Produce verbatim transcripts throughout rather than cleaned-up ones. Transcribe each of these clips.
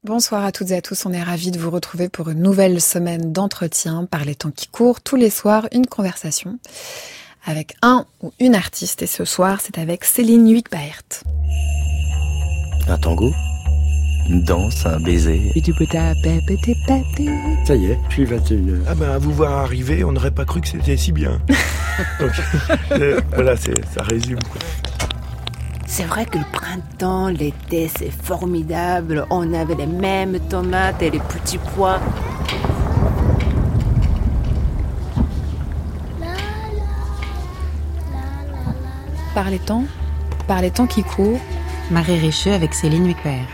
Bonsoir à toutes et à tous, on est ravis de vous retrouver pour une nouvelle semaine d'entretien par les temps qui courent. Tous les soirs, une conversation avec un ou une artiste. Et ce soir, c'est avec Céline Huygbaert. Un tango, une danse, un baiser. Ça y est, puis vingt et une heures. Ah ben, à vous voir arriver, on n'aurait pas cru que c'était si bien. Donc, euh, voilà, c'est, ça résume, quoi. C'est vrai que le printemps, l'été, c'est formidable. On avait les mêmes tomates et les petits pois. Par les temps, par les temps qui courent. Marie Richeux avec Céline Huygbaert.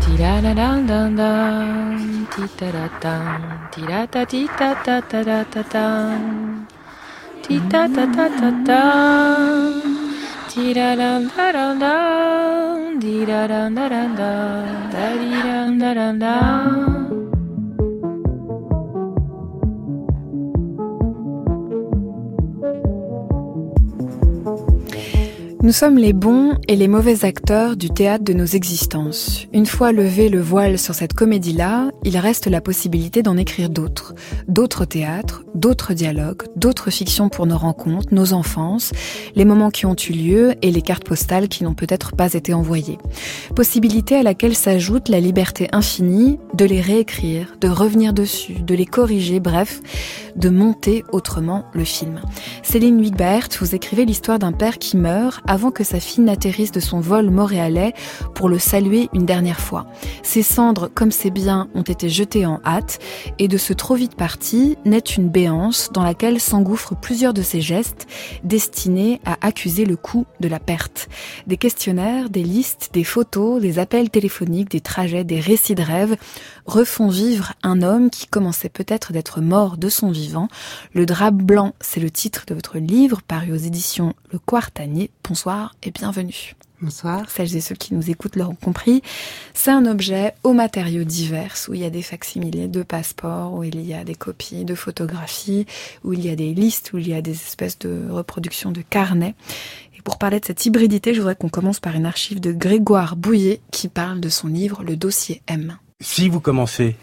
Nous sommes les bons et les mauvais acteurs du théâtre de nos existences. Une fois levé le voile sur cette comédie-là, il reste la possibilité d'en écrire d'autres. D'autres théâtres, d'autres dialogues, d'autres fictions pour nos rencontres, nos enfances, les moments qui ont eu lieu et les cartes postales qui n'ont peut-être pas été envoyées. Possibilité à laquelle s'ajoute la liberté infinie de les réécrire, de revenir dessus, de les corriger, bref, de monter autrement le film. Céline Huygbaert, vous écrivez l'histoire d'un père qui meurt avant que sa fille n'atterrisse de son vol montréalais pour le saluer une dernière fois. Ses cendres, comme ses biens, ont été jetées en hâte, et de ce trop vite parti naît une béance dans laquelle s'engouffrent plusieurs de ses gestes destinés à accuser le coup de la perte. Des questionnaires, des listes, des photos, des appels téléphoniques, des trajets, des récits de rêves refont vivre un homme qui commençait peut-être d'être mort de son vivant. Le drap blanc, c'est le titre de votre livre, paru aux éditions Le Quartanier. Bonsoir et bienvenue. Bonsoir. Celles et ceux qui nous écoutent l'auront compris. C'est un objet aux matériaux divers, où il y a des facsimilés de passeports, où il y a des copies de photographies, où il y a des listes, où il y a des espèces de reproductions de carnets. Et pour parler de cette hybridité, je voudrais qu'on commence par une archive de Grégoire Bouillet qui parle de son livre Le Dossier M. Si vous commencez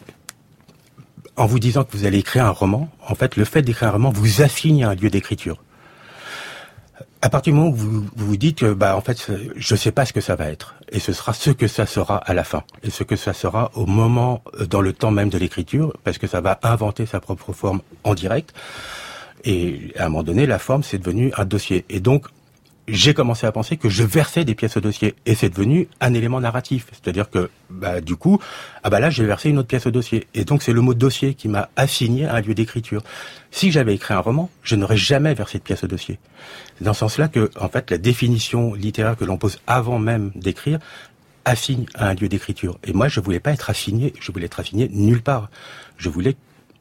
en vous disant que vous allez écrire un roman, en fait, le fait d'écrire un roman vous assigne à un lieu d'écriture. À partir du moment où vous vous, vous dites que, bah, en fait, je sais pas ce que ça va être, et ce sera ce que ça sera à la fin, et ce que ça sera au moment, dans le temps même de l'écriture, parce que ça va inventer sa propre forme en direct. Et à un moment donné, la forme, c'est devenu un dossier. Et donc, j'ai commencé à penser que je versais des pièces au dossier, et c'est devenu un élément narratif. C'est-à-dire que, bah, du coup, ah bah là, j'ai versé une autre pièce au dossier. Et donc, c'est le mot dossier qui m'a assigné à un lieu d'écriture. Si j'avais écrit un roman, je n'aurais jamais versé de pièce au dossier. C'est dans ce sens-là que, en fait, la définition littéraire que l'on pose avant même d'écrire assigne à un lieu d'écriture. Et moi, je voulais pas être assigné, je voulais être assigné nulle part. Je voulais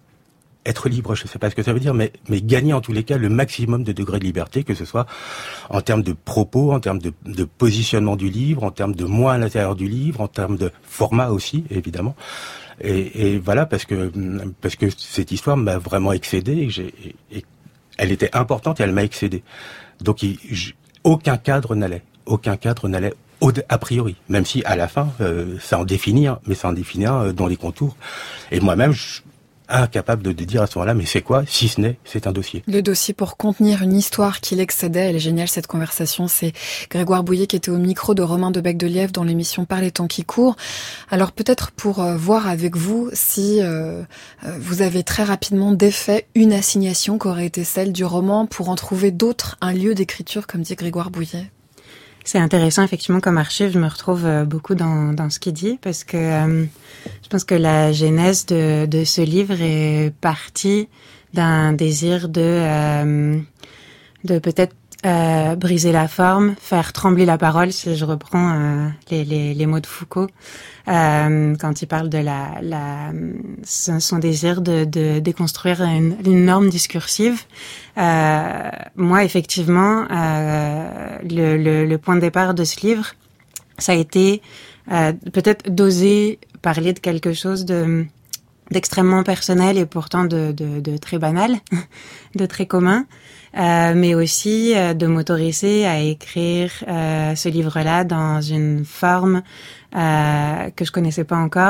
être libre, je ne sais pas ce que ça veut dire, mais, mais gagner en tous les cas le maximum de degrés de liberté, que ce soit en termes de propos, en termes de, de positionnement du livre, en termes de moi à l'intérieur du livre, en termes de format aussi, évidemment. Et, et voilà, parce que parce que cette histoire m'a vraiment excédé, et, j'ai, et, et elle était importante et elle m'a excédé. Donc il, j, aucun cadre n'allait, aucun cadre n'allait au, a priori, même si à la fin euh, ça en définit un, mais ça en définit un euh, dans les contours. Et moi-même, je, incapable de, de dire à ce moment-là, mais c'est quoi, si ce n'est, c'est un dossier. Le dossier pour contenir une histoire qui l'excédait, elle est géniale cette conversation, c'est Grégoire Bouillet qui était au micro de Romain de Becdelièvre dans l'émission Par les temps qui courent. Alors peut-être pour euh, voir avec vous si euh, vous avez très rapidement défait une assignation qui aurait été celle du roman pour en trouver d'autres, un lieu d'écriture comme dit Grégoire Bouillet. C'est intéressant, effectivement, comme archive, je me retrouve euh, beaucoup dans, dans ce qu'il dit, parce que euh, je pense que la genèse de, de ce livre est partie d'un désir de, euh, de peut-être euh, briser la forme, faire trembler la parole, si je reprends euh, les, les, les mots de Foucault, euh, quand il parle de la, la son désir de, de déconstruire une, une norme discursive. Euh, moi, effectivement, euh, le, le, le point de départ de ce livre, ça a été euh, peut-être d'oser parler de quelque chose de d'extrêmement personnel et pourtant de, de, de très banal, de très commun, euh, mais aussi euh, de m'autoriser à écrire euh, ce livre-là dans une forme euh, que je connaissais pas encore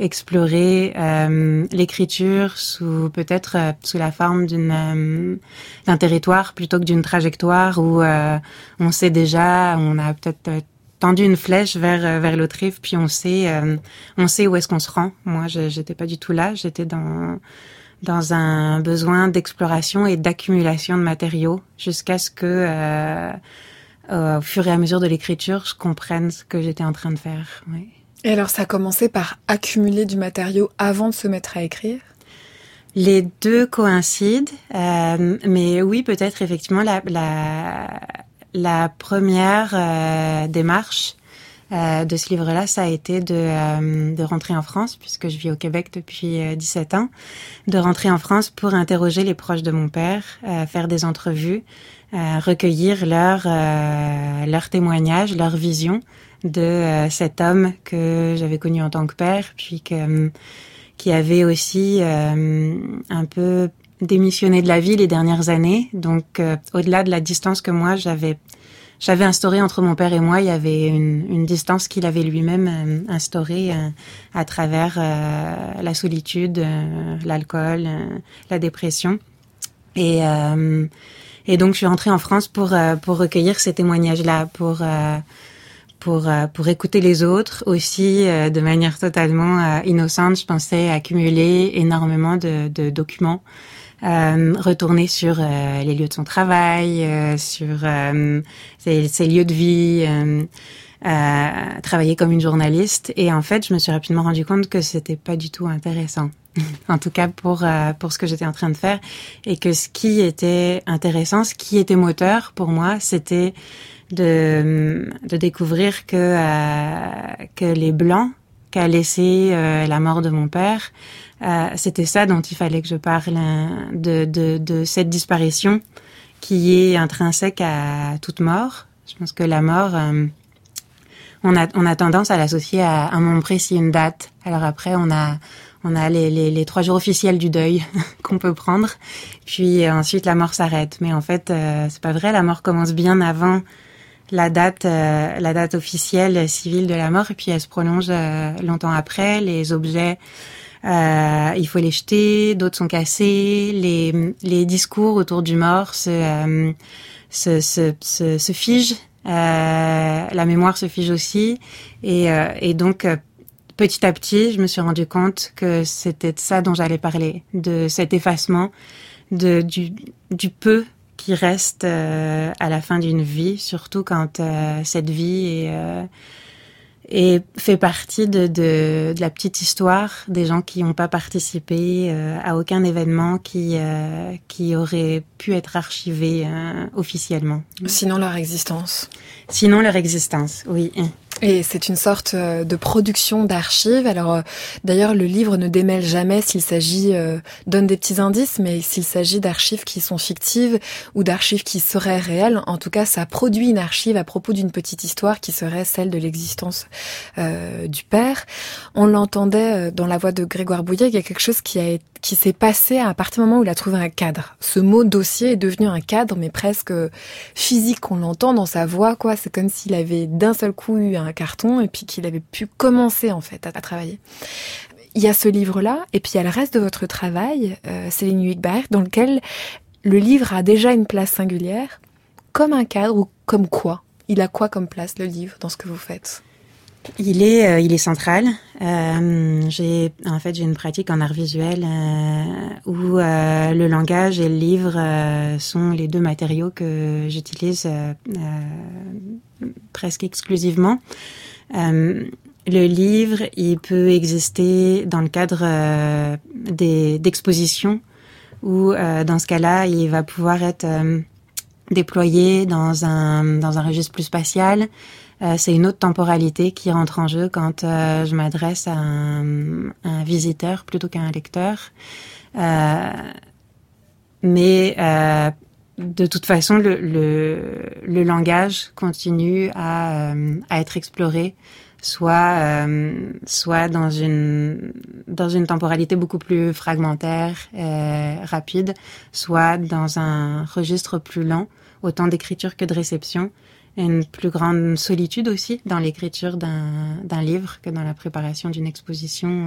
explorer euh, l'écriture sous peut-être euh, sous la forme d'une euh, d'un territoire plutôt que d'une trajectoire où euh, on sait déjà, on a peut-être euh, tendu une flèche vers euh, vers l'autre rive, puis on sait euh, on sait où est-ce qu'on se rend. Moi, je, j'étais pas du tout là, j'étais dans dans un besoin d'exploration et d'accumulation de matériaux jusqu'à ce que euh, euh, au fur et à mesure de l'écriture, je comprenne ce que j'étais en train de faire. Oui. Et alors, ça a commencé par accumuler du matériau avant de se mettre à écrire ? Les deux coïncident, euh, mais oui, peut-être effectivement la la, la première euh, démarche euh, de ce livre-là, ça a été de euh, de rentrer en France, puisque je vis au Québec depuis euh, dix-sept ans, de rentrer en France pour interroger les proches de mon père, euh, faire des entrevues, euh, recueillir leurs euh, leurs témoignages, leurs visions de euh, cet homme que j'avais connu en tant que père, puis que qui avait aussi euh, un peu démissionné de la vie les dernières années. Donc, euh, au-delà de la distance que moi j'avais j'avais instaurée entre mon père et moi, il y avait une, une distance qu'il avait lui-même euh, instaurée euh, à travers euh, la solitude, euh, l'alcool, euh, la dépression. Et euh, et donc, je suis rentrée en France pour euh, pour recueillir ces témoignages-là, pour euh, pour euh, pour écouter les autres aussi euh, de manière totalement euh, innocente. Je pensais accumuler énormément de, de documents, euh, retourner sur euh, les lieux de son travail, euh, sur euh, ses, ses lieux de vie, euh, euh, travailler comme une journaliste. Et en fait, je me suis rapidement rendu compte que c'était pas du tout intéressant. En tout cas pour euh, pour ce que j'étais en train de faire, et que ce qui était intéressant, ce qui était moteur pour moi, c'était de de découvrir que euh, que les blancs qu'a laissé euh, la mort de mon père, euh, c'était ça dont il fallait que je parle, hein, de de de cette disparition qui est intrinsèque à toute mort. Je pense que la mort, euh, on a on a tendance à l'associer à un moment précis, une date. Alors après, on a on a les les les trois jours officiels du deuil qu'on peut prendre, puis euh, ensuite la mort s'arrête. Mais en fait, euh, c'est pas vrai. La mort commence bien avant la date, euh, la date officielle civile de la mort, et puis elle se prolonge euh, longtemps après. Les objets, euh, il faut les jeter, d'autres sont cassés. Les les discours autour du mort se euh, se, se se se figent. Euh, la mémoire se fige aussi, et euh, et donc euh, petit à petit, je me suis rendu compte que c'était de ça dont j'allais parler, de cet effacement, de du du peu qui reste euh, à la fin d'une vie, surtout quand euh, cette vie est, euh, est fait partie de, de, de la petite histoire des gens qui n'ont pas participé euh, à aucun événement qui, euh, qui aurait pu être archivé euh, officiellement. Sinon leur existence. Sinon leur existence, oui. Et c'est une sorte de production d'archives. Alors, euh, d'ailleurs, le livre ne démêle jamais s'il s'agit, euh, donne des petits indices, mais s'il s'agit d'archives qui sont fictives ou d'archives qui seraient réelles, en tout cas, ça produit une archive à propos d'une petite histoire qui serait celle de l'existence euh, du père. On l'entendait dans la voix de Grégoire Bouillet, il y a quelque chose qui a qui s'est passé à partir du moment où il a trouvé un cadre. Ce mot dossier est devenu un cadre, mais presque physique. On l'entend dans sa voix, quoi. C'est comme s'il avait d'un seul coup eu un carton et puis qu'il avait pu commencer, en fait, à, à travailler. Il y a ce livre-là, et puis il y a le reste de votre travail, euh, Céline Huygberg, dans lequel le livre a déjà une place singulière, comme un cadre ou comme quoi? Il a quoi comme place, le livre, dans ce que vous faites? Il est, euh, il est central. Euh, j'ai, en fait, j'ai une pratique en art visuel euh, où euh, le langage et le livre euh, sont les deux matériaux que j'utilise euh, euh, presque exclusivement. Euh, le livre, il peut exister dans le cadre euh, des d'expositions où, euh, dans ce cas-là, il va pouvoir être euh, déployé dans un dans un registre plus spatial. Euh, c'est une autre temporalité qui rentre en jeu quand euh, je m'adresse à un, un visiteur plutôt qu'à un lecteur. Euh, mais euh, de toute façon, le, le, le langage continue à, euh, à être exploré, soit euh, soit dans une dans une temporalité beaucoup plus fragmentaire, euh, rapide, soit dans un registre plus lent, autant d'écriture que de réception. une plus grande solitude aussi dans l'écriture d'un, d'un livre que dans la préparation d'une exposition.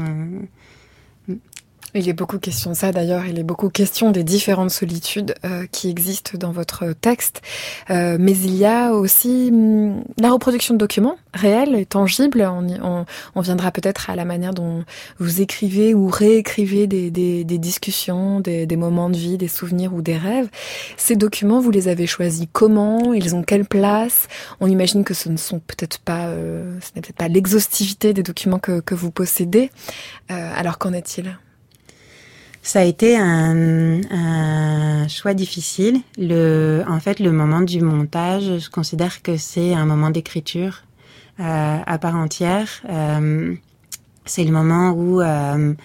Euh. Il est beaucoup question de ça d'ailleurs, il est beaucoup question des différentes solitudes euh, qui existent dans votre texte. Euh, mais il y a aussi hum, la reproduction de documents réels et tangibles. On, y, on, on viendra peut-être à la manière dont vous écrivez ou réécrivez des, des, des discussions, des, des moments de vie, des souvenirs ou des rêves. Ces documents, vous les avez choisis comment? Ils ont quelle place? On imagine que ce ne sont peut-être pas, euh, ce n'est peut-être pas l'exhaustivité des documents que, que vous possédez. Euh, alors qu'en est-il? Ça a été un, un choix difficile. Le, en fait, le moment du montage, je considère que c'est un moment d'écriture euh, à part entière. Euh, c'est le moment où euh,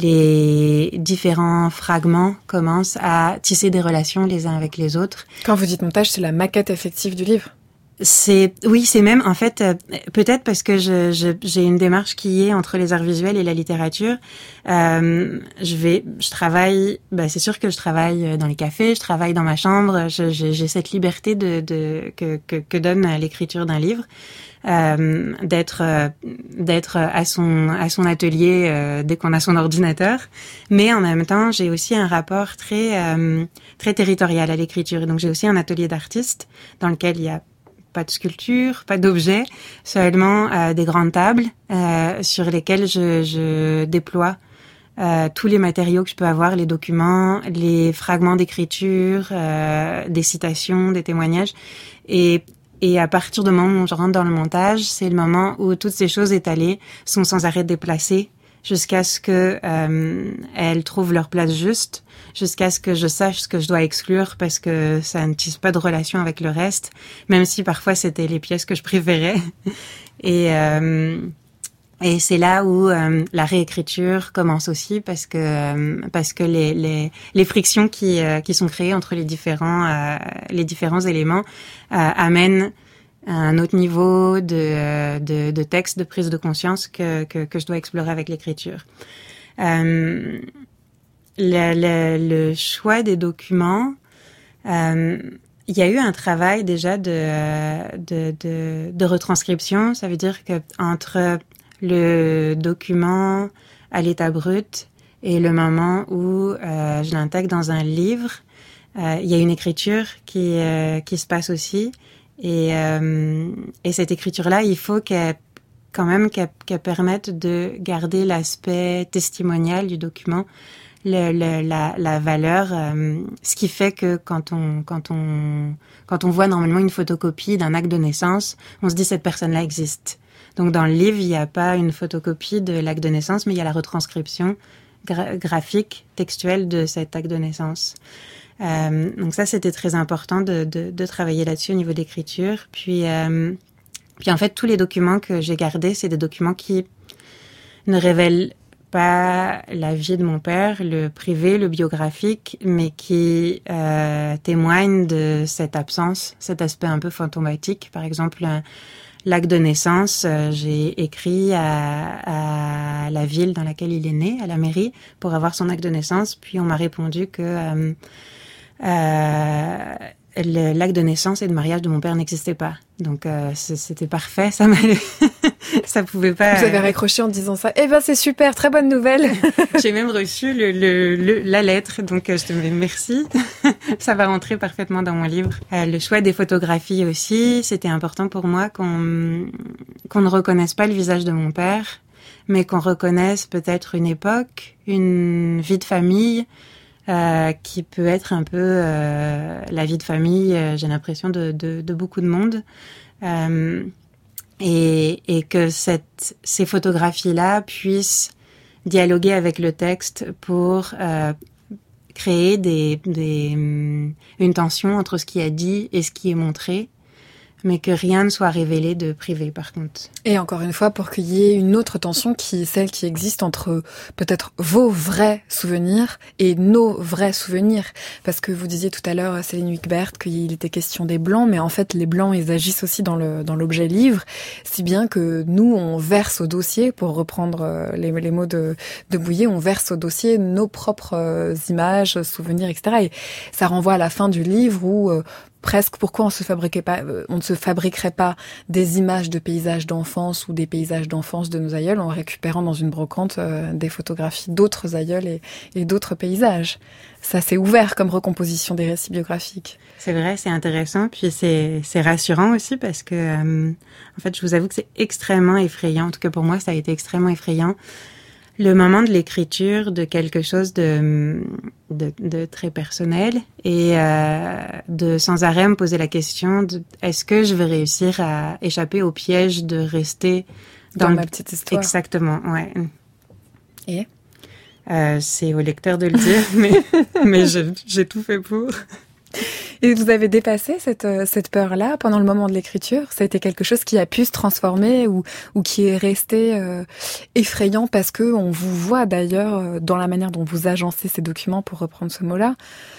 les différents fragments commencent à tisser des relations les uns avec les autres. Quand vous dites montage, c'est la maquette effective du livre? C'est oui, c'est même en fait euh, peut-être parce que je, je j'ai une démarche qui est entre les arts visuels et la littérature. Euh, je vais, je travaille. Bah, c'est sûr que je travaille dans les cafés, je travaille dans ma chambre. Je, je, j'ai cette liberté de, de que, que que donne l'écriture d'un livre, euh, d'être euh, d'être à son à son atelier euh, dès qu'on a son ordinateur. Mais en même temps, j'ai aussi un rapport très euh, très territorial à l'écriture. Et donc j'ai aussi un atelier d'artiste dans lequel il y a pas de sculpture, pas d'objets, seulement euh, des grandes tables euh, sur lesquelles je, je déploie euh, tous les matériaux que je peux avoir, les documents, les fragments d'écriture, euh, des citations, des témoignages. Et, et à partir du moment où je rentre dans le montage, c'est le moment où toutes ces choses étalées sont sans arrêt déplacées jusqu'à ce que euh, elles trouvent leur place juste, jusqu'à ce que je sache ce que je dois exclure parce que ça ne tisse pas de relation avec le reste, même si parfois c'était les pièces que je préférais. Et, euh, et c'est là où euh, la réécriture commence aussi parce que euh, parce que les les les frictions qui euh, qui sont créées entre les différents euh, les différents éléments euh, amènent un autre niveau de, de, de texte, de prise de conscience que, que, que je dois explorer avec l'écriture. Euh, le, le, le choix des documents, euh, il y a eu un travail déjà de, de, de, de retranscription. Ça veut dire que entre le document à l'état brut et le moment où euh, je l'intègre dans un livre, euh, il y a une écriture qui, euh, qui se passe aussi. Et, euh, et cette écriture-là, il faut qu'elle, quand même, qu'elle, qu'elle permette de garder l'aspect testimonial du document, le, le, la, la valeur, euh, ce qui fait que quand on, quand on, quand on voit normalement une photocopie d'un acte de naissance, on se dit cette personne-là existe. Donc dans le livre, il n'y a pas une photocopie de l'acte de naissance, mais il y a la retranscription gra- graphique, textuelle de cet acte de naissance. Euh, donc ça, c'était très important de, de, de travailler là-dessus au niveau d'écriture. Puis, euh, puis en fait, tous les documents que j'ai gardés, c'est des documents qui ne révèlent pas la vie de mon père, le privé, le biographique, mais qui euh, témoignent de cette absence, cet aspect un peu fantomatique. Par exemple, un, l'acte de naissance, euh, j'ai écrit à, à la ville dans laquelle il est né, à la mairie, pour avoir son acte de naissance. Puis on m'a répondu que euh, euh, le, l'acte de naissance et de mariage de mon père n'existait pas. Donc euh, c'était parfait, ça m'allait. Ça pouvait pas. Vous avez raccroché en disant ça. Eh ben c'est super, très bonne nouvelle. J'ai même reçu le, le, le, la lettre, donc je te dis merci. Ça va rentrer parfaitement dans mon livre. Euh, le choix des photographies aussi, c'était important pour moi qu'on qu'on ne reconnaisse pas le visage de mon père, mais qu'on reconnaisse peut-être une époque, une vie de famille. Euh, qui peut être un peu euh, la vie de famille, euh, j'ai l'impression, de, de, de beaucoup de monde. Euh, et, et que cette, ces photographies-là puissent dialoguer avec le texte pour euh, créer des, des, une tension entre ce qui est dit et ce qui est montré, mais que rien ne soit révélé de privé, par contre. Et encore une fois, pour qu'il y ait une autre tension qui est celle qui existe entre peut-être vos vrais souvenirs et nos vrais souvenirs. Parce que vous disiez tout à l'heure, Céline Wickbert, qu'il était question des blancs, mais en fait, les blancs, ils agissent aussi dans le dans l'objet livre, si bien que nous, on verse au dossier, pour reprendre les, les mots de, de Bouillet, on verse au dossier nos propres images, souvenirs, et cetera. Et ça renvoie à la fin du livre où... presque pourquoi on se fabriquait pas, on ne se fabriquerait pas des images de paysages d'enfance ou des paysages d'enfance de nos aïeuls en récupérant dans une brocante euh, des photographies d'autres aïeuls et, et d'autres paysages. Ça s'est ouvert comme recomposition des récits biographiques. C'est vrai, c'est intéressant, puis c'est c'est rassurant aussi parce que euh, en fait, je vous avoue que c'est extrêmement effrayant. En tout cas pour moi, ça a été extrêmement effrayant. Le moment de l'écriture de quelque chose de, de, de très personnel et euh, de sans arrêt me poser la question de est-ce que je vais réussir à échapper au piège de rester dans, dans le... ma petite histoire. Exactement, ouais. Et euh, c'est au lecteur de le dire, mais, mais je, j'ai tout fait pour. Et vous avez dépassé cette, cette peur-là pendant le moment de l'écriture? Ça a été quelque chose qui a pu se transformer ou, ou qui est resté euh, effrayant parce que on vous voit d'ailleurs dans la manière dont vous agencez ces documents, pour reprendre ce mot-là.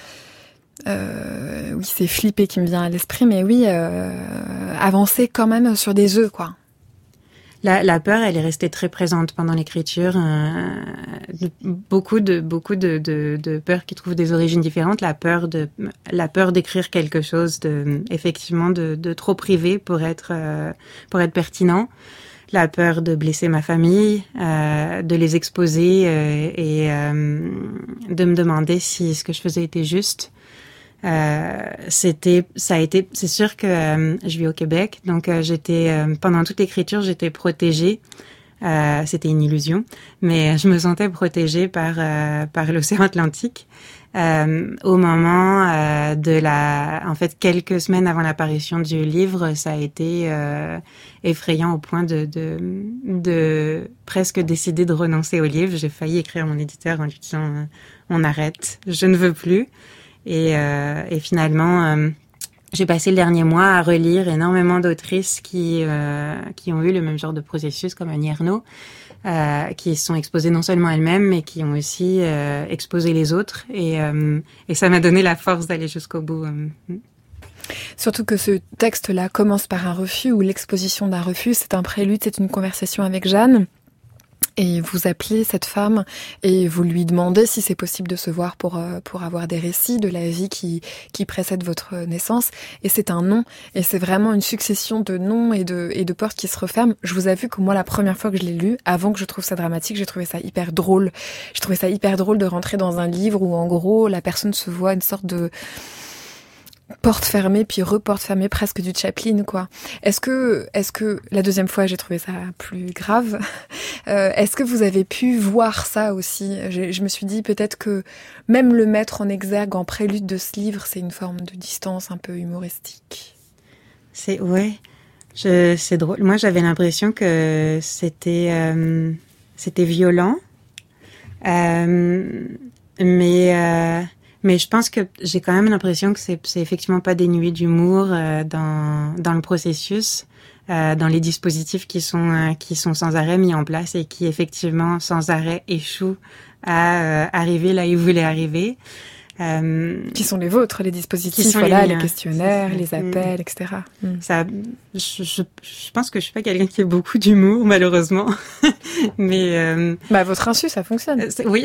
Euh, oui, c'est flipper qui me vient à l'esprit, mais oui, euh, avancer quand même sur des œufs, quoi. La, la peur, elle est restée très présente pendant l'écriture. Euh, beaucoup de beaucoup de, de, de peurs qui trouvent des origines différentes. La peur de la peur d'écrire quelque chose de effectivement de, de trop privé pour être euh, pour être pertinent. La peur de blesser ma famille, euh, de les exposer euh, et euh, de me demander si ce que je faisais était juste. Euh, c'était, ça a été, c'est sûr que euh, je vis au Québec, donc euh, j'étais euh, pendant toute l'écriture, j'étais protégée. Euh, c'était une illusion, mais je me sentais protégée par euh, par l'océan Atlantique. Euh, au moment euh, de la, en fait, quelques semaines avant l'apparition du livre, ça a été euh, effrayant au point de, de de presque décider de renoncer au livre. J'ai failli écrire à mon éditeur en lui disant euh, on arrête, je ne veux plus. Et, euh, et finalement, euh, j'ai passé le dernier mois à relire énormément d'autrices qui euh, qui ont eu le même genre de processus comme Annie Ernaux, euh, qui sont exposées non seulement elles-mêmes, mais qui ont aussi euh, exposé les autres. Et, euh, et ça m'a donné la force d'aller jusqu'au bout. Surtout que ce texte-là commence par un refus, ou l'exposition d'un refus, c'est un prélude, c'est une conversation avec Jeanne. Et vous appelez cette femme et vous lui demandez si c'est possible de se voir pour euh, pour avoir des récits de la vie qui qui précède votre naissance. Et c'est un non. Et c'est vraiment une succession de noms et de et de portes qui se referment. Je vous avoue que moi, la première fois que je l'ai lu, avant que je trouve ça dramatique, j'ai trouvé ça hyper drôle. J'ai trouvé ça hyper drôle de rentrer dans un livre où, en gros, la personne se voit une sorte de porte fermée puis reporte fermée, presque du Chaplin, quoi. Est-ce que, est-ce que la deuxième fois j'ai trouvé ça plus grave. Euh, est-ce que vous avez pu voir ça aussi? je, je me suis dit peut-être que même le mettre en exergue en prélude de ce livre, c'est une forme de distance un peu humoristique. C'est ouais, je, c'est drôle. Moi, j'avais l'impression que c'était euh, c'était violent, euh, mais euh, Mais je pense que j'ai quand même l'impression que c'est, c'est effectivement pas dénué d'humour euh, dans dans le processus, euh, dans les dispositifs qui sont euh, qui sont sans arrêt mis en place et qui effectivement sans arrêt échouent à euh, arriver là où ils voulaient arriver. Euh, qui sont les vôtres, les dispositifs, voilà, les, les questionnaires, les appels, mmh. et cetera. Mmh. Ça, je, je, je pense que je suis pas quelqu'un qui a beaucoup d'humour, malheureusement, mais euh, bah à votre insu, ça fonctionne. Euh, oui.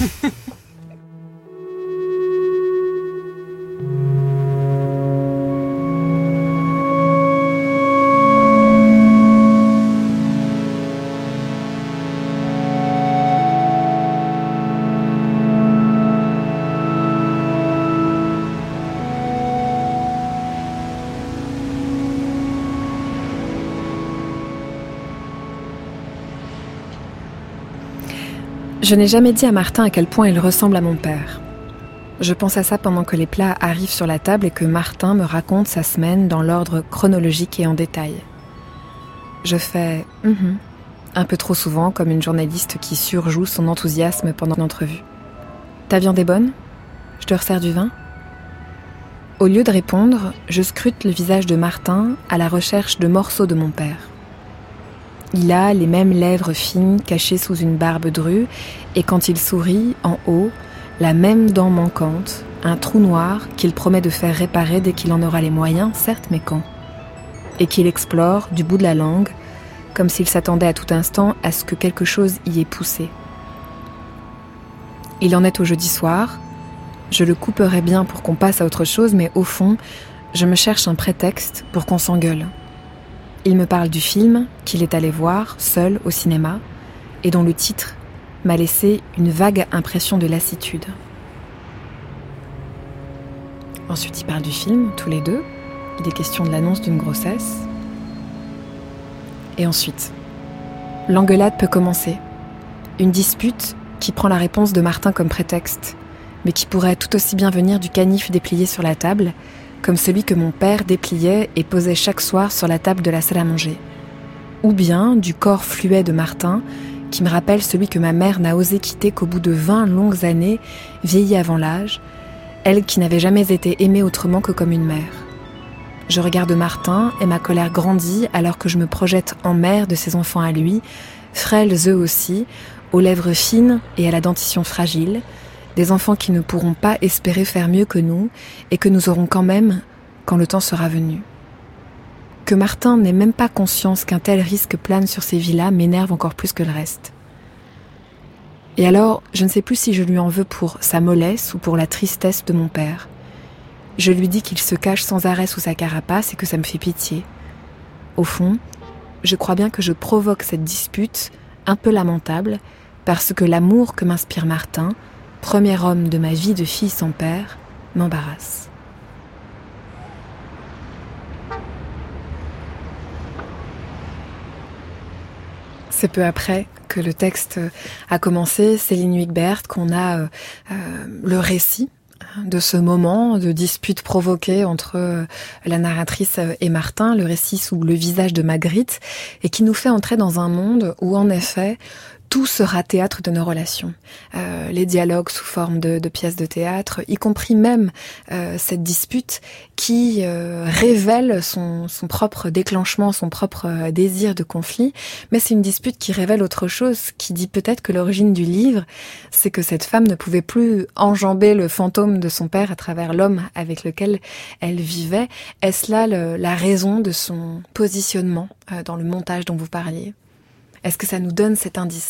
Je n'ai jamais dit à Martin à quel point il ressemble à mon père. Je pense à ça pendant que les plats arrivent sur la table et que Martin me raconte sa semaine dans l'ordre chronologique et en détail. Je fais mm-hmm, un peu trop souvent, comme une journaliste qui surjoue son enthousiasme pendant l'entrevue. Ta viande est bonne ? Je te resserre du vin ? Au lieu de répondre, je scrute le visage de Martin à la recherche de morceaux de mon père. Il a les mêmes lèvres fines cachées sous une barbe drue et quand il sourit, en haut, la même dent manquante, un trou noir qu'il promet de faire réparer dès qu'il en aura les moyens, certes, mais quand ? Et qu'il explore du bout de la langue, comme s'il s'attendait à tout instant à ce que quelque chose y ait poussé. Il en est au jeudi soir. Je le couperais bien pour qu'on passe à autre chose, mais au fond, je me cherche un prétexte pour qu'on s'engueule. Il me parle du film qu'il est allé voir, seul, au cinéma, et dont le titre m'a laissé une vague impression de lassitude. Ensuite, il parle du film, tous les deux. Il est question de l'annonce d'une grossesse. Et ensuite, l'engueulade peut commencer. Une dispute qui prend la réponse de Martin comme prétexte, mais qui pourrait tout aussi bien venir du canif déplié sur la table, comme celui que mon père dépliait et posait chaque soir sur la table de la salle à manger. Ou bien du corps fluet de Martin, qui me rappelle celui que ma mère n'a osé quitter qu'au bout de vingt longues années, vieillie avant l'âge, elle qui n'avait jamais été aimée autrement que comme une mère. Je regarde Martin et ma colère grandit alors que je me projette en mère de ses enfants à lui, frêles eux aussi, aux lèvres fines et à la dentition fragile, des enfants qui ne pourront pas espérer faire mieux que nous et que nous aurons quand même quand le temps sera venu. Que Martin n'ait même pas conscience qu'un tel risque plane sur ces vies-là m'énerve encore plus que le reste. Et alors, je ne sais plus si je lui en veux pour sa mollesse ou pour la tristesse de mon père. Je lui dis qu'il se cache sans arrêt sous sa carapace et que ça me fait pitié. Au fond, je crois bien que je provoque cette dispute un peu lamentable parce que l'amour que m'inspire Martin, premier homme de ma vie de fille sans père, m'embarrasse. C'est peu après que le texte a commencé, Céline Huygberg, qu'on a euh, euh, le récit de ce moment de dispute provoquée entre la narratrice et Martin, le récit sous le visage de Magritte, et qui nous fait entrer dans un monde où, en effet, tout sera théâtre de nos relations. Euh, les dialogues sous forme de, de pièces de théâtre, y compris même euh, cette dispute qui euh, révèle son, son propre déclenchement, son propre euh, désir de conflit. Mais c'est une dispute qui révèle autre chose, qui dit peut-être que l'origine du livre, c'est que cette femme ne pouvait plus enjamber le fantôme de son père à travers l'homme avec lequel elle vivait. Est-ce là le, la raison de son positionnement euh, dans le montage dont vous parliez ? Est-ce que ça nous donne cet indice-là ?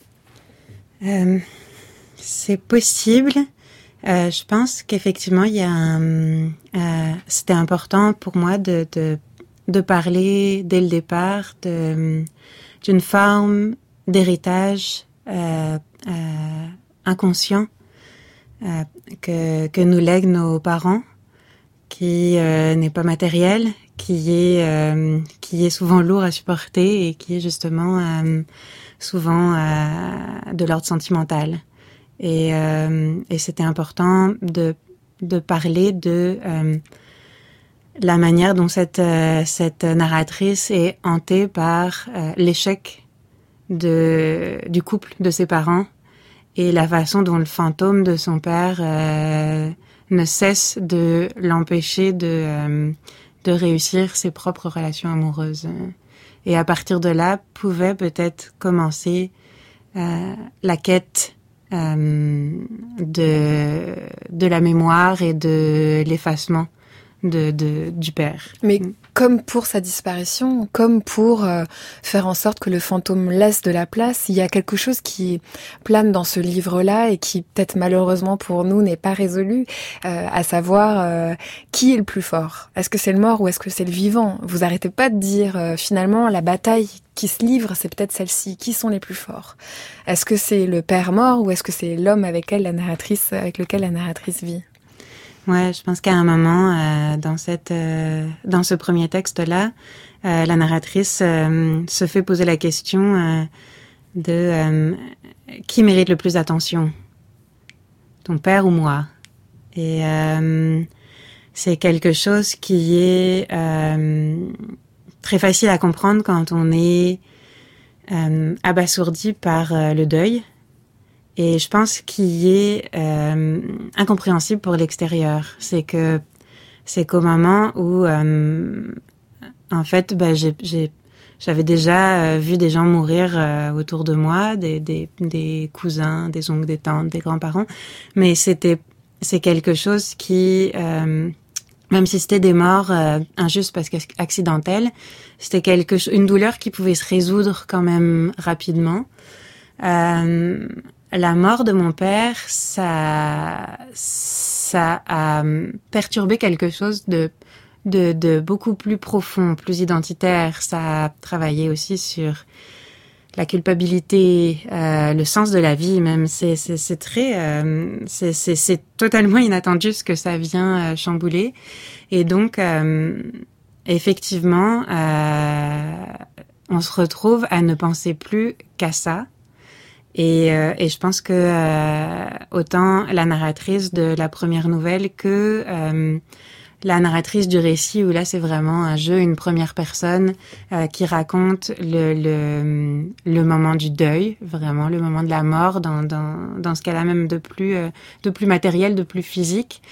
euh, C'est possible. Euh, je pense qu'effectivement, il y a un, euh, c'était important pour moi de, de, de parler dès le départ de, d'une forme d'héritage euh, euh, inconscient euh, que, que nous lèguent nos parents, qui euh, n'est pas matériel, qui est euh, qui est souvent lourd à supporter et qui est justement euh, souvent euh, de l'ordre sentimental. Et euh, et c'était important de de parler de euh, la manière dont cette euh, cette narratrice est hantée par euh, l'échec de du couple de ses parents et la façon dont le fantôme de son père euh, ne cesse de l'empêcher de euh, de réussir ses propres relations amoureuses. Et à partir de là, pouvait peut-être commencer euh, la quête euh, de de la mémoire et de l'effacement de, de du père. Mais comme pour sa disparition, comme pour euh, faire en sorte que le fantôme laisse de la place, il y a quelque chose qui plane dans ce livre-là et qui, peut-être malheureusement pour nous, n'est pas résolu, euh, à savoir euh, qui est le plus fort. Est-ce que c'est le mort ou est-ce que c'est le vivant ? Vous arrêtez pas de dire, euh, finalement, la bataille qui se livre, c'est peut-être celle-ci. Qui sont les plus forts ? Est-ce que c'est le père mort ou est-ce que c'est l'homme avec lequel la narratrice, avec lequel la narratrice vit ? Ouais, je pense qu'à un moment, euh, dans cette, euh, dans ce premier texte-là, euh, la narratrice euh, se fait poser la question euh, de euh, qui mérite le plus d'attention, ton père ou moi ? Et euh, c'est quelque chose qui est euh, très facile à comprendre quand on est euh, abasourdi par euh, le deuil. Et je pense qu'il est euh, incompréhensible pour l'extérieur. C'est que c'est qu'au moment où, euh, en fait, bah, j'ai, j'ai, j'avais déjà euh, vu des gens mourir euh, autour de moi, des, des, des cousins, des oncles, des tantes, des grands-parents. Mais c'était, c'est quelque chose qui, euh, même si c'était des morts euh, injustes parce qu'accidentelles, c'était quelque chose, une douleur qui pouvait se résoudre quand même rapidement. Euh, la mort de mon père, ça, ça a perturbé quelque chose de, de, de beaucoup plus profond, plus identitaire. Ça a travaillé aussi sur la culpabilité, euh, le sens de la vie même. C'est, c'est, c'est très, euh, c'est, c'est, c'est totalement inattendu ce que ça vient euh, chambouler. Et donc, euh, effectivement, euh, on se retrouve à ne penser plus qu'à ça. Et, euh, et je pense que euh, autant la narratrice de la première nouvelle que euh, la narratrice du récit, où là c'est vraiment un jeu, une première personne euh, qui raconte le, le, le moment du deuil, vraiment le moment de la mort, dans, dans, dans ce qu'elle a même de plus, euh, de plus matériel, de plus physique.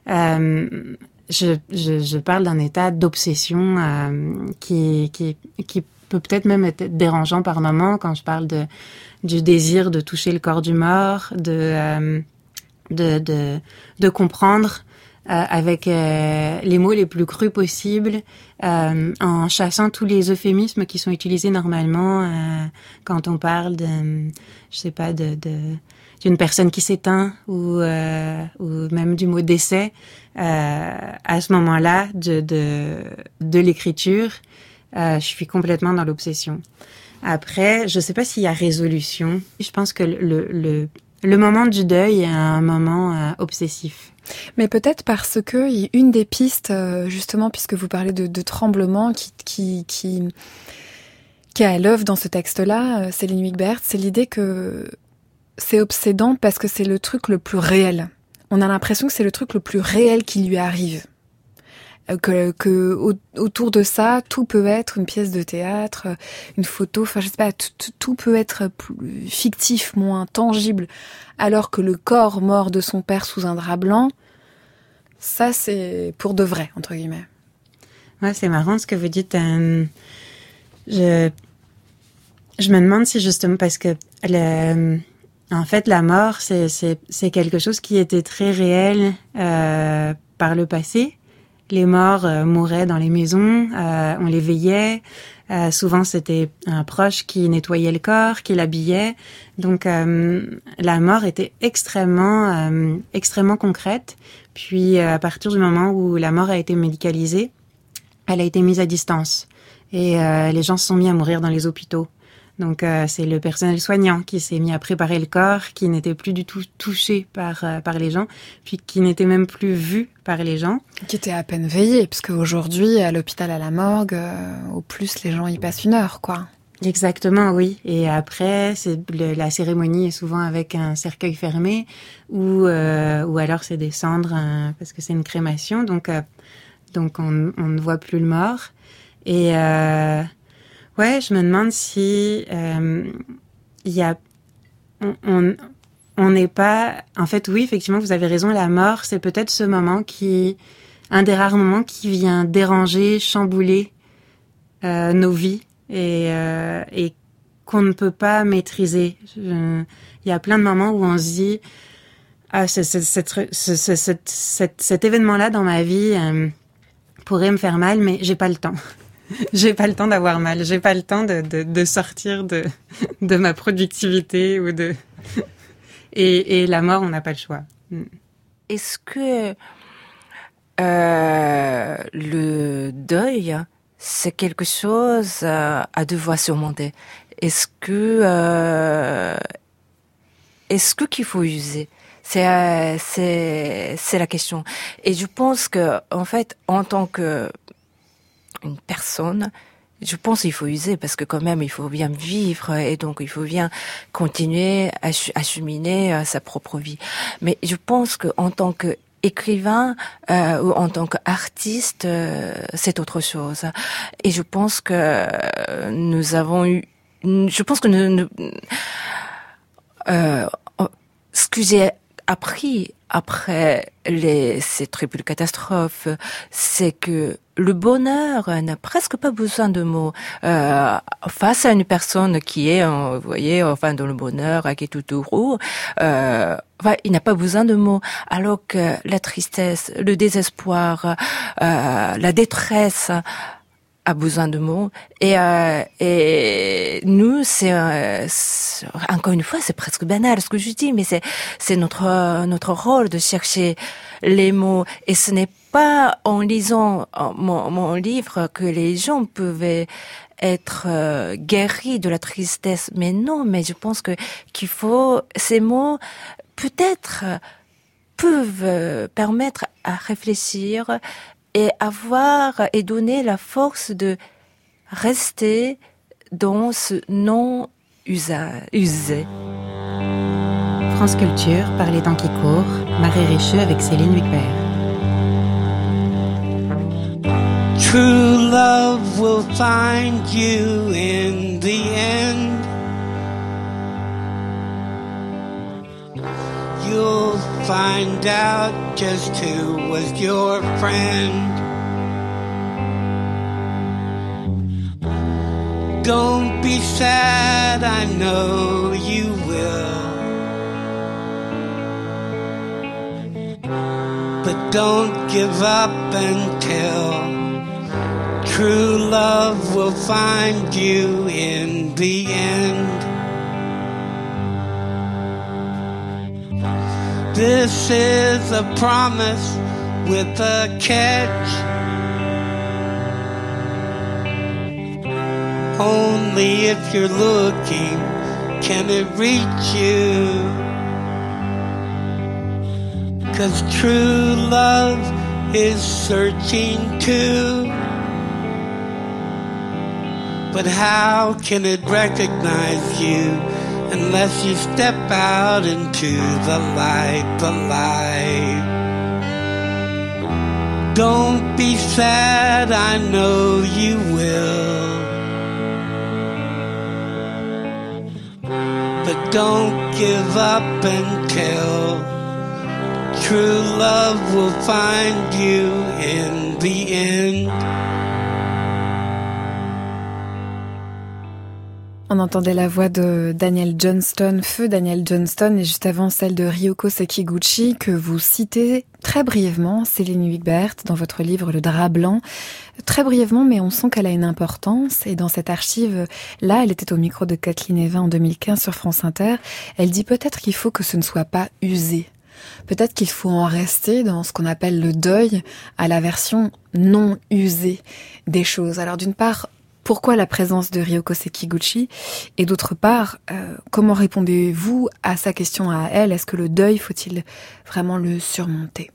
Euh, je, je, je parle d'un état d'obsession euh, qui, qui, qui peut peut-être même être dérangeant par moments quand je parle de du désir de toucher le corps du mort, de euh, de, de de comprendre euh, avec euh, les mots les plus crus possibles, euh, en chassant tous les euphémismes qui sont utilisés normalement euh, quand on parle de, je sais pas, de, de d'une personne qui s'éteint ou euh, ou même du mot décès. Euh, à ce moment-là de de de l'écriture, euh, je suis complètement dans l'obsession. Après, je sais pas s'il y a résolution. Je pense que le, le, le moment du deuil est un moment euh, obsessif. Mais peut-être parce que une des pistes, justement, puisque vous parlez de, de tremblement qui, qui, qui, qui est à l'œuvre dans ce texte-là, Céline Wigbert, c'est l'idée que c'est obsédant parce que c'est le truc le plus réel. On a l'impression que c'est le truc le plus réel qui lui arrive. Que, que au, autour de ça, tout peut être une pièce de théâtre, une photo, enfin je sais pas, tout, tout peut être plus fictif, moins tangible, alors que le corps mort de son père sous un drap blanc, ça c'est pour de vrai, entre guillemets. Ouais, c'est marrant ce que vous dites. Euh, je, je me demande si justement, parce que le, en fait la mort, c'est, c'est, c'est quelque chose qui était très réel euh, par le passé. Les morts euh, mouraient dans les maisons, euh, on les veillait. Euh, souvent, c'était un proche qui nettoyait le corps, qui l'habillait. Donc, euh, la mort était extrêmement, euh, extrêmement concrète. Puis, euh, à partir du moment où la mort a été médicalisée, elle a été mise à distance. Et euh, les gens se sont mis à mourir dans les hôpitaux. Donc, euh, c'est le personnel soignant qui s'est mis à préparer le corps, qui n'était plus du tout touché par euh, par les gens, puis qui n'était même plus vu par les gens. Qui était à peine veillé, parce qu'aujourd'hui, à l'hôpital, à la morgue, euh, au plus, les gens y passent une heure, quoi. Exactement, oui. Et après, c'est le, la cérémonie est souvent avec un cercueil fermé, ou euh, ou alors c'est des cendres, hein, parce que c'est une crémation, donc euh, donc on, on ne voit plus le mort. Et euh, ouais, je me demande si euh, il y a on, on on n'est pas, en fait, oui, effectivement, vous avez raison, la mort, c'est peut-être ce moment qui, un des rares moments qui vient déranger, chambouler euh, nos vies et, euh, et qu'on ne peut pas maîtriser. Il y a plein de moments où on se dit, ah, c'est, c'est, c'est, c'est, c'est, c'est, cet, cet, cet événement-là dans ma vie euh, pourrait me faire mal, mais j'ai pas le temps. J'ai pas le temps d'avoir mal. J'ai pas le temps de, de, de sortir de, de ma productivité ou de... Et, et la mort, on n'a pas le choix. Est-ce que euh, le deuil, c'est quelque chose euh, à devoir surmonter? Est-ce que euh, est-ce que qu'il faut user? C'est euh, c'est c'est la question. Et je pense que en fait, en tant que une personne, je pense qu'il faut user parce que quand même il faut bien vivre et donc il faut bien continuer à acheminer sa propre vie. Mais je pense que en tant que écrivain euh, ou en tant qu'artiste, euh, c'est autre chose. Et je pense que nous avons eu, je pense que nous, nous euh, ce que j'ai appris après les, ces triples catastrophes, c'est que le bonheur n'a presque pas besoin de mots. Euh, face à une personne qui est, vous voyez, enfin dans le bonheur, qui est tout heureux, euh, enfin, il n'a pas besoin de mots. Alors que la tristesse, le désespoir, euh, la détresse, a besoin de mots. Et, euh, et nous, c'est, euh, c'est encore une fois, c'est presque banal ce que je dis, mais c'est c'est notre notre rôle de chercher les mots. Et ce n'est pas en lisant mon, mon livre que les gens peuvent être euh, guéris de la tristesse. Mais non, mais je pense que qu'il faut ces mots peut-être peuvent euh, permettre à réfléchir et avoir et donner la force de rester dans ce non-usé. France Culture, par les temps qui courent, Marie Richeux avec Céline Huicbert. True love will find you in the end. You'll find out just who was your friend. Don't be sad, I know you will. But don't give up until true love will find you in the end. This is a promise with a catch. Only if you're looking can it reach you. 'Cause true love is searching too. But how can it recognize you unless you step out into the light, the light? Don't be sad, I know you will. But don't give up until true love will find you in the end. On entendait la voix de Daniel Johnston, feu Daniel Johnston, et juste avant celle de Ryoko Sekiguchi, que vous citez très brièvement, Céline Huicbert, dans votre livre Le drap blanc. Très brièvement, mais on sent qu'elle a une importance, et dans cette archive, là, elle était au micro de Kathleen Evin en deux mille quinze sur France Inter, elle dit peut-être qu'il faut que ce ne soit pas usé. Peut-être qu'il faut en rester dans ce qu'on appelle le deuil, à la version non usée des choses. Alors d'une part, pourquoi la présence de Ryoko Sekiguchi? Et d'autre part, euh, comment répondez-vous à sa question à elle? Est-ce que le deuil, faut-il vraiment le surmonter?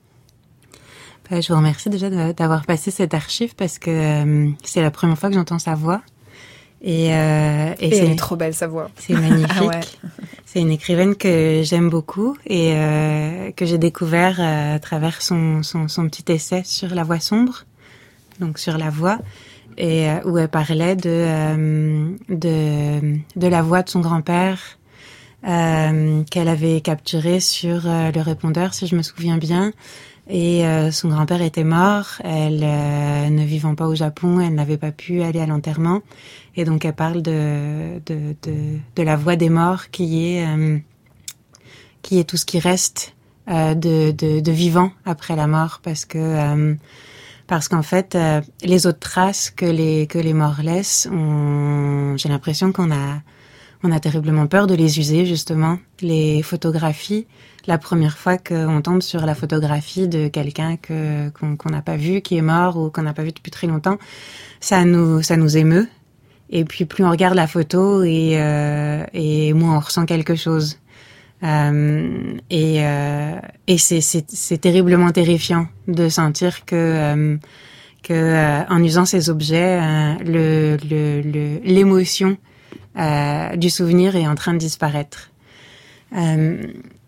Je vous remercie déjà d'avoir passé cette archive parce que euh, c'est la première fois que j'entends sa voix. Et, euh, et, et c'est, elle est trop belle, sa voix. C'est magnifique. Ah ouais. C'est une écrivaine que j'aime beaucoup et euh, que j'ai découvert euh, à travers son, son, son petit essai sur la voix sombre, donc sur la voix. Et euh, où elle parlait de, euh, de de la voix de son grand-père euh, qu'elle avait capturée sur euh, le répondeur, si je me souviens bien. Et euh, son grand-père était mort. Elle, euh, ne vivant pas au Japon, elle n'avait pas pu aller à l'enterrement. Et donc elle parle de de de, de la voix des morts qui est euh, qui est tout ce qui reste euh, de, de de vivant après la mort, parce que euh, Parce qu'en fait, euh, les autres traces que les que les morts laissent, on, j'ai l'impression qu'on a on a terriblement peur de les user, justement. Les photographies, la première fois qu'on tombe sur la photographie de quelqu'un que qu'on qu'on n'a pas vu, qui est mort ou qu'on n'a pas vu depuis très longtemps, ça nous ça nous émeut. Et puis plus on regarde la photo et euh, et moins on ressent quelque chose. Euh, et euh, et c'est, c'est c'est terriblement terrifiant de sentir que euh, que euh, en usant ces objets, euh, le, le le l'émotion euh, du souvenir est en train de disparaître. Euh,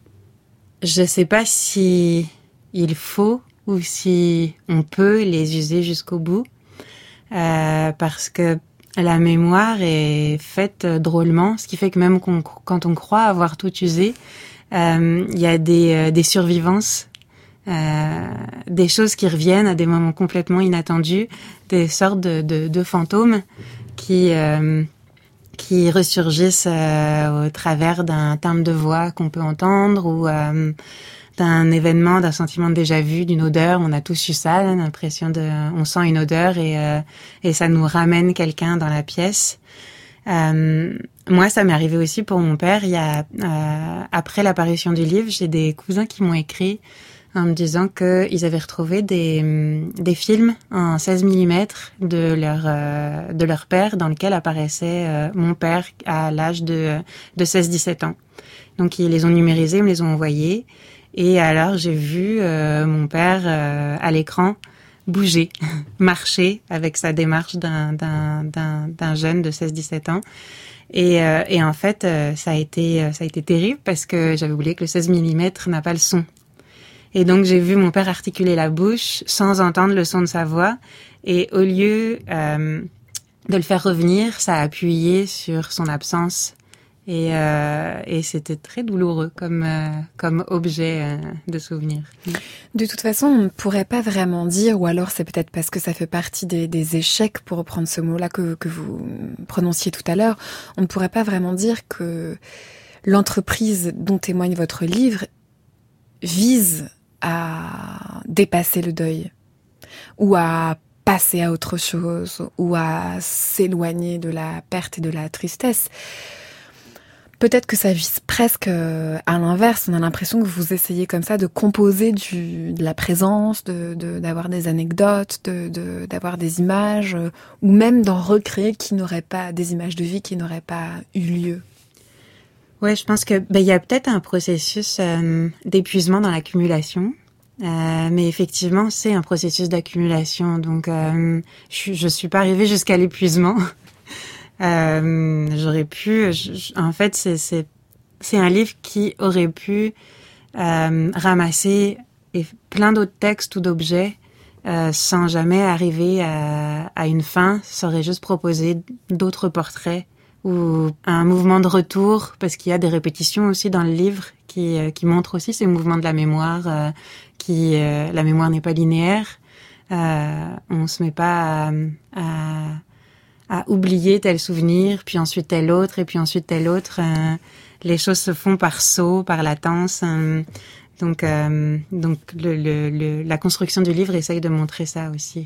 je sais pas si il faut ou si on peut les user jusqu'au bout, euh, parce que la mémoire est faite drôlement, ce qui fait que même qu'on, quand on croit avoir tout usé, euh, il y a des, euh, des survivances, euh, des choses qui reviennent à des moments complètement inattendus, des sortes de, de, de fantômes qui, euh, qui ressurgissent euh, au travers d'un timbre de voix qu'on peut entendre ou euh, d'un événement, d'un sentiment de déjà-vu, d'une odeur. On a tous eu ça, l'impression de, on sent une odeur et euh, et ça nous ramène quelqu'un dans la pièce. Euh, moi, ça m'est arrivé aussi pour mon père. Il y a euh, après l'apparition du livre, j'ai des cousins qui m'ont écrit en me disant qu'ils avaient retrouvé des des films en seize millimètres de leur euh, de leur père dans lequel apparaissait euh, mon père à l'âge de de seize dix-sept ans. Donc ils les ont numérisés, ils me les ont envoyés. Et alors, j'ai vu euh, mon père euh, à l'écran bouger, marcher avec sa démarche d'un, d'un, d'un, d'un jeune de seize dix-sept ans. Et, euh, et en fait, euh, ça a été, ça a été terrible parce que j'avais oublié que le seize millimètres n'a pas le son. Et donc, j'ai vu mon père articuler la bouche sans entendre le son de sa voix. Et au lieu euh, de le faire revenir, ça a appuyé sur son absence. Et, euh, et c'était très douloureux comme, euh, comme objet euh, de souvenir. De toute façon, on ne pourrait pas vraiment dire, ou alors c'est peut-être parce que ça fait partie des, des échecs, pour reprendre ce mot-là que, que vous prononciez tout à l'heure, on ne pourrait pas vraiment dire que l'entreprise dont témoigne votre livre vise à dépasser le deuil, ou à passer à autre chose, ou à s'éloigner de la perte et de la tristesse. Peut-être que ça vise presque à l'inverse. On a l'impression que vous essayez comme ça de composer du, de la présence, de, de, d'avoir des anecdotes, de, de, d'avoir des images, ou même d'en recréer qui n'auraient pas, des images de vie qui n'auraient pas eu lieu. Ouais, je pense que ben il y a peut-être un processus euh, d'épuisement dans l'accumulation. Euh, mais effectivement, c'est un processus d'accumulation. Donc, euh, je, je suis pas arrivée jusqu'à l'épuisement. Euh, j'aurais pu, je, en fait, c'est, c'est, c'est un livre qui aurait pu euh, ramasser plein d'autres textes ou d'objets euh, sans jamais arriver à, à une fin. Ça aurait juste proposé d'autres portraits ou un mouvement de retour, parce qu'il y a des répétitions aussi dans le livre qui, euh, qui montrent aussi ces mouvements de la mémoire, euh, qui, euh, la mémoire n'est pas linéaire. Euh, on se met pas à, à à oublier tel souvenir, puis ensuite tel autre, et puis ensuite tel autre. Euh, les choses se font par saut, par latence. Euh, donc, euh, donc le, le, le, la construction du livre essaye de montrer ça aussi.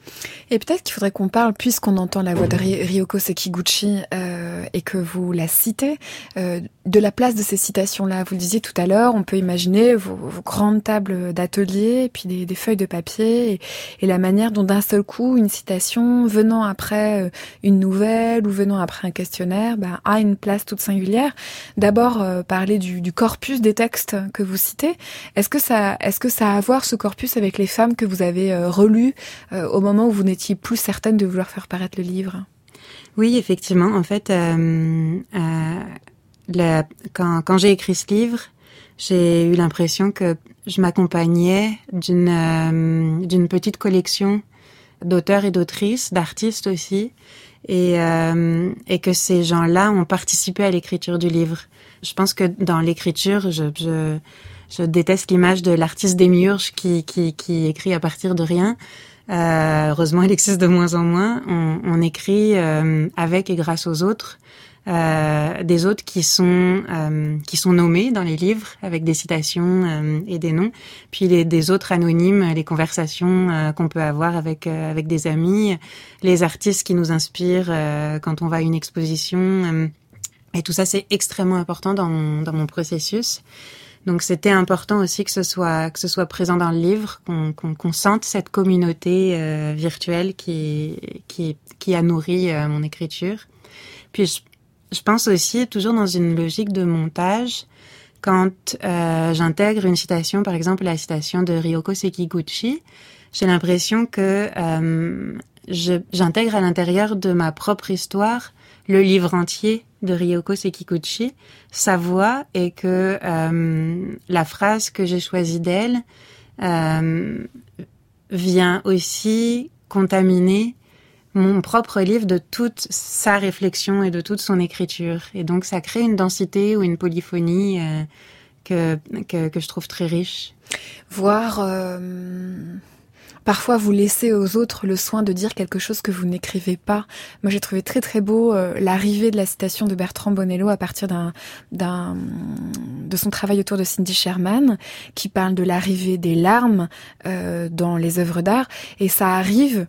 Et peut-être qu'il faudrait qu'on parle, puisqu'on entend la voix de Ryoko Sekiguchi euh, et que vous la citez, euh, de la place de ces citations-là. Vous le disiez tout à l'heure, on peut imaginer vos, vos grandes tables d'atelier, et puis des, des feuilles de papier, et, et la manière dont d'un seul coup, une citation venant après une nouvelle ou venant après un questionnaire bah, a une place toute singulière. D'abord, euh, parler du, du corpus des textes que vous citez. Est-ce que ça, est-ce que ça a à voir, ce corpus, avec les femmes que vous avez euh, relues euh, au moment où vous n'étiez plus certaine de vouloir faire paraître le livre? Oui, effectivement. En fait, euh, euh, la, quand, quand j'ai écrit ce livre, j'ai eu l'impression que je m'accompagnais d'une, euh, d'une petite collection d'auteurs et d'autrices, d'artistes aussi, et, euh, et que ces gens-là ont participé à l'écriture du livre. Je pense que dans l'écriture, je, je, je déteste l'image de l'artiste démiurge qui, qui, qui écrit à partir de rien. Euh, heureusement, il existe de moins en moins. On, on écrit euh, avec et grâce aux autres, euh, des autres qui sont euh, qui sont nommés dans les livres avec des citations euh, et des noms, puis les, des autres anonymes, les conversations euh, qu'on peut avoir avec euh, avec des amis, les artistes qui nous inspirent euh, quand on va à une exposition, euh, et tout ça c'est extrêmement important dans mon, dans mon processus. Donc c'était important aussi que ce soit que ce soit présent dans le livre, qu'on qu'on, qu'on sente cette communauté euh, virtuelle qui qui qui a nourri euh, mon écriture. Puis je, je pense aussi toujours dans une logique de montage, quand euh, j'intègre une citation, par exemple la citation de Ryoko Sekiguchi, j'ai l'impression que euh, je, j'intègre à l'intérieur de ma propre histoire le livre entier de Ryoko Sekiguchi, sa voix, et que euh, la phrase que j'ai choisie d'elle euh, vient aussi contaminer mon propre livre de toute sa réflexion et de toute son écriture. Et donc ça crée une densité ou une polyphonie euh, que, que, que je trouve très riche. Voir... Euh... parfois vous laissez aux autres le soin de dire quelque chose que vous n'écrivez pas. Moi, j'ai trouvé très très beau euh, l'arrivée de la citation de Bertrand Bonello à partir d'un, d'un, de son travail autour de Cindy Sherman, qui parle de l'arrivée des larmes euh, dans les œuvres d'art. Et ça arrive,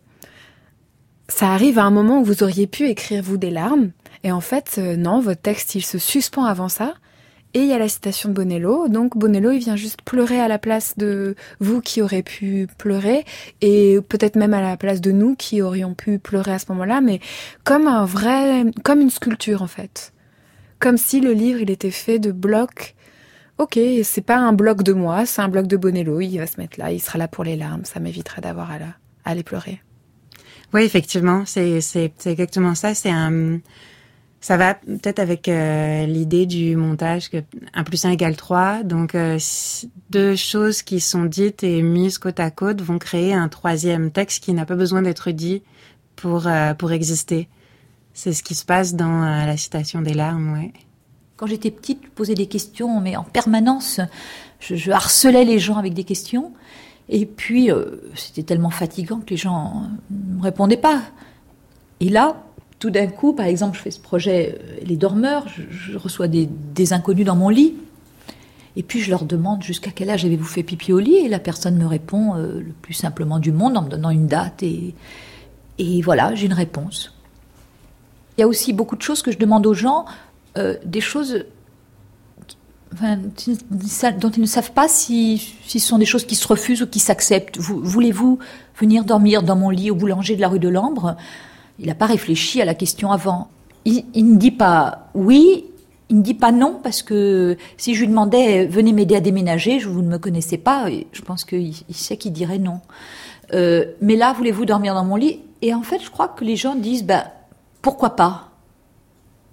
ça arrive à un moment où vous auriez pu écrire, vous, des larmes. Et en fait, euh, non, votre texte, il se suspend avant ça. Et il y a la citation de Bonello. Donc Bonello, il vient juste pleurer à la place de vous qui aurez pu pleurer, et peut-être même à la place de nous qui aurions pu pleurer à ce moment-là, mais comme un vrai, comme une sculpture en fait. Comme si le livre, il était fait de blocs. Ok, c'est pas un bloc de moi, c'est un bloc de Bonello. Il va se mettre là, il sera là pour les larmes. Ça m'évitera d'avoir à, la, à aller pleurer. Oui, effectivement, c'est, c'est, c'est exactement ça. C'est un... Ça va peut-être avec euh, l'idée du montage que un plus un égale trois. Donc, euh, deux choses qui sont dites et mises côte à côte vont créer un troisième texte qui n'a pas besoin d'être dit pour, euh, pour exister. C'est ce qui se passe dans euh, la citation des larmes, ouais. Quand j'étais petite, je posais des questions, mais en permanence, je, je harcelais les gens avec des questions. Et puis, euh, c'était tellement fatigant que les gens ne me répondaient pas. Et là, tout d'un coup, par exemple, je fais ce projet euh, Les Dormeurs, je, je reçois des, des inconnus dans mon lit, et puis je leur demande jusqu'à quel âge avez-vous fait pipi au lit, et la personne me répond euh, le plus simplement du monde en me donnant une date, et, et voilà, j'ai une réponse. Il y a aussi beaucoup de choses que je demande aux gens, euh, des choses enfin, dont ils ne savent pas si, si ce sont des choses qui se refusent ou qui s'acceptent. Vous, voulez-vous venir dormir dans mon lit au boulanger de la rue de l'Ambre ? Il n'a pas réfléchi à la question avant. Il, il ne dit pas oui, il ne dit pas non, parce que si je lui demandais « venez m'aider à déménager », je, vous ne me connaissez pas, je pense qu'il il sait qu'il dirait non. Euh, mais là, voulez-vous dormir dans mon lit ? Et en fait, je crois que les gens disent bah, « pourquoi pas euh, ?»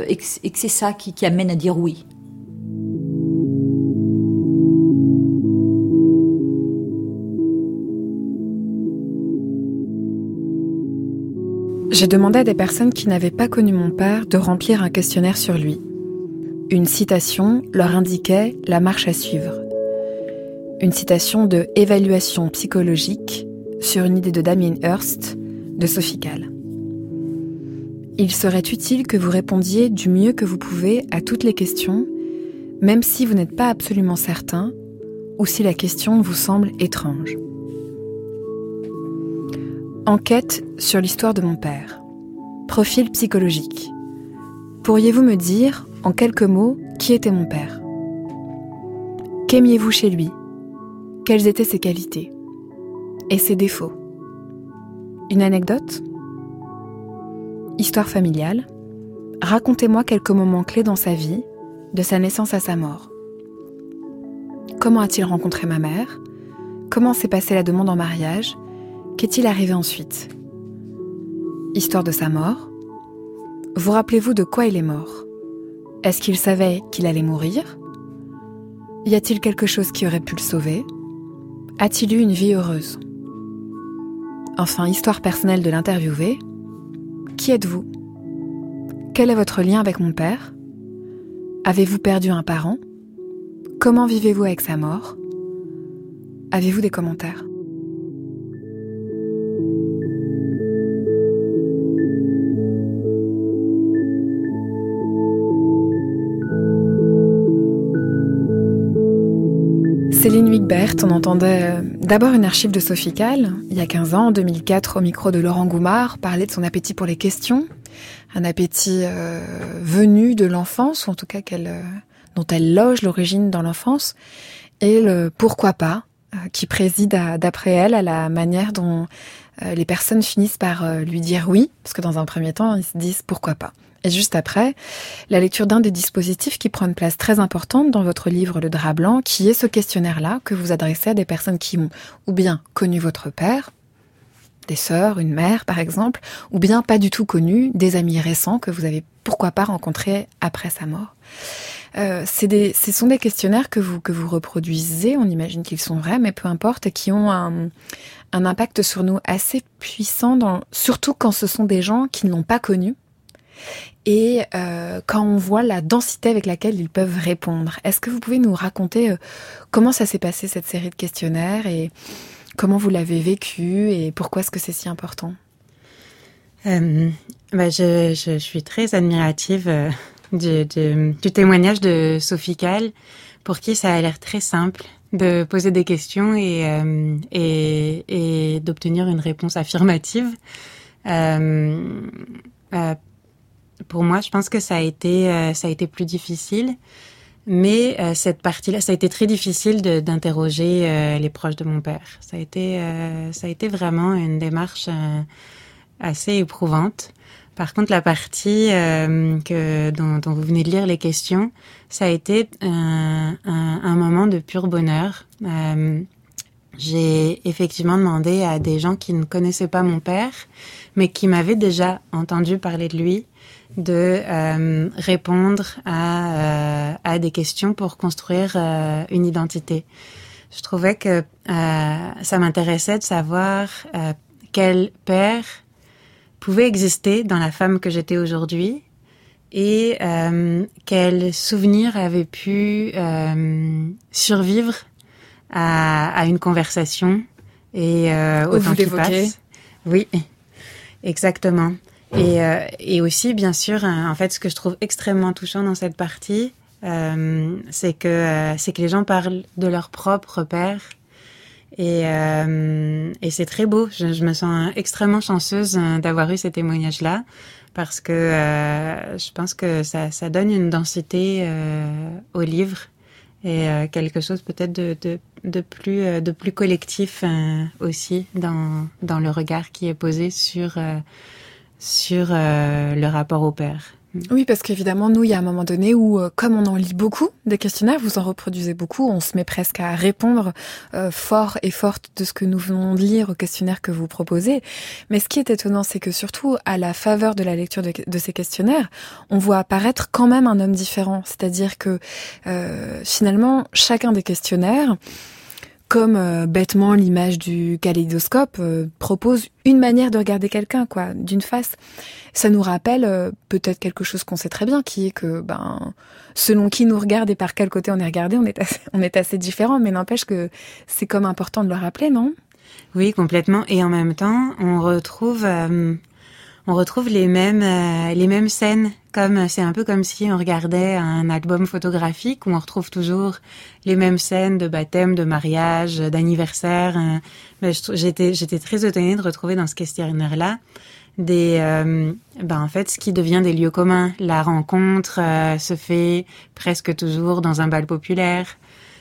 et que, et que c'est ça qui, qui amène à dire oui. J'ai demandé à des personnes qui n'avaient pas connu mon père de remplir un questionnaire sur lui. Une citation leur indiquait la marche à suivre. Une citation de « Évaluation psychologique » sur une idée de Damien Hirst de Sophie Calle. Il serait utile que vous répondiez du mieux que vous pouvez à toutes les questions, même si vous n'êtes pas absolument certain ou si la question vous semble étrange. Enquête sur l'histoire de mon père. Profil psychologique. Pourriez-vous me dire, en quelques mots, qui était mon père ? Qu'aimiez-vous chez lui ? Quelles étaient ses qualités ? Et ses défauts ? Une anecdote ? Histoire familiale. Racontez-moi quelques moments clés dans sa vie, de sa naissance à sa mort. Comment a-t-il rencontré ma mère ? Comment s'est passée la demande en mariage ? Qu'est-il arrivé ensuite ? Histoire de sa mort. Vous rappelez-vous de quoi il est mort ? Est-ce qu'il savait qu'il allait mourir ? Y a-t-il quelque chose qui aurait pu le sauver ? A-t-il eu une vie heureuse ? Enfin, histoire personnelle de l'interviewé. Qui êtes-vous ? Quel est votre lien avec mon père ? Avez-vous perdu un parent ? Comment vivez-vous avec sa mort ? Avez-vous des commentaires ? Céline Wigbert, on entendait d'abord une archive de Sophie Calle, il y a quinze ans, en deux mille quatre, au micro de Laurent Goumard, parler de son appétit pour les questions, un appétit euh, venu de l'enfance, ou en tout cas qu'elle, euh, dont elle loge l'origine dans l'enfance, et le « pourquoi pas euh, » qui préside, à, d'après elle, à la manière dont euh, les personnes finissent par euh, lui dire oui, parce que dans un premier temps, ils se disent « pourquoi pas ». Et juste après, la lecture d'un des dispositifs qui prend une place très importante dans votre livre Le Drap Blanc, qui est ce questionnaire-là que vous adressez à des personnes qui ont ou bien connu votre père, des sœurs, une mère par exemple, ou bien pas du tout connu, des amis récents que vous avez pourquoi pas rencontrés après sa mort. Euh, c'est des, ce sont des questionnaires que vous, que vous reproduisez, on imagine qu'ils sont vrais, mais peu importe, qui ont un, un impact sur nous assez puissant, dans, surtout quand ce sont des gens qui ne l'ont pas connu. Et euh, quand on voit la densité avec laquelle ils peuvent répondre. Est-ce que vous pouvez nous raconter euh, comment ça s'est passé cette série de questionnaires et Comment vous l'avez vécu et pourquoi est-ce que c'est si important ? euh, bah je, je, je suis très admirative euh, du, du, du témoignage de Sophie Calle, pour qui ça a l'air très simple de poser des questions et, euh, et, et d'obtenir une réponse affirmative. Euh, euh, pour moi, je pense que ça a été, euh, ça a été plus difficile. Mais euh, cette partie-là, ça a été très difficile de, d'interroger euh, les proches de mon père. Ça a été, euh, ça a été vraiment une démarche euh, assez éprouvante. Par contre, la partie euh, que dont, dont vous venez de lire les questions, ça a été un, un, un moment de pur bonheur. Euh, j'ai effectivement demandé à des gens qui ne connaissaient pas mon père, mais qui m'avaient déjà entendu parler de lui, de euh, répondre à, euh, à des questions pour construire euh, une identité. Je trouvais que euh, ça m'intéressait de savoir euh, quel père pouvait exister dans la femme que j'étais aujourd'hui et euh, quels souvenirs avaient pu euh, survivre à, à une conversation et euh, au temps qui passe. Oui, exactement. Et, euh, et aussi, bien sûr, hein, en fait, ce que je trouve extrêmement touchant dans cette partie, euh, c'est que euh, c'est que les gens parlent de leur propre père, et euh, et c'est très beau. Je, je me sens extrêmement chanceuse d'avoir eu ces témoignages-là, parce que euh, je pense que ça ça donne une densité euh, au livre et euh, quelque chose peut-être de de de plus euh, de plus collectif euh, aussi dans dans le regard qui est posé sur euh, sur euh, le rapport au père. Oui, parce qu'évidemment, nous, il y a un moment donné où, euh, comme on en lit beaucoup des questionnaires, vous en reproduisez beaucoup, on se met presque à répondre euh, fort et forte de ce que nous venons de lire au questionnaire que vous proposez. Mais ce qui est étonnant, c'est que surtout à la faveur de la lecture de, de ces questionnaires, on voit apparaître quand même un homme différent. C'est-à-dire que euh, finalement, chacun des questionnaires, comme euh, bêtement l'image du kaléidoscope, euh, propose une manière de regarder quelqu'un, quoi, d'une face. Ça nous rappelle euh, peut-être quelque chose qu'on sait très bien, qui est que, ben, selon qui nous regarde et par quel côté on est regardé, on est assez, on est assez différent, mais n'empêche que c'est comme important de le rappeler, non ? Oui, complètement. Et en même temps, on retrouve, euh, on retrouve les mêmes, euh, les mêmes scènes. Comme c'est un peu comme si on regardait un album photographique où on retrouve toujours les mêmes scènes de baptême, de mariage, d'anniversaire. Euh, mais je, j'étais, j'étais très étonnée de retrouver dans ce questionnaire-là des, euh, ben en fait, ce qui devient des lieux communs. La rencontre euh, se fait presque toujours dans un bal populaire.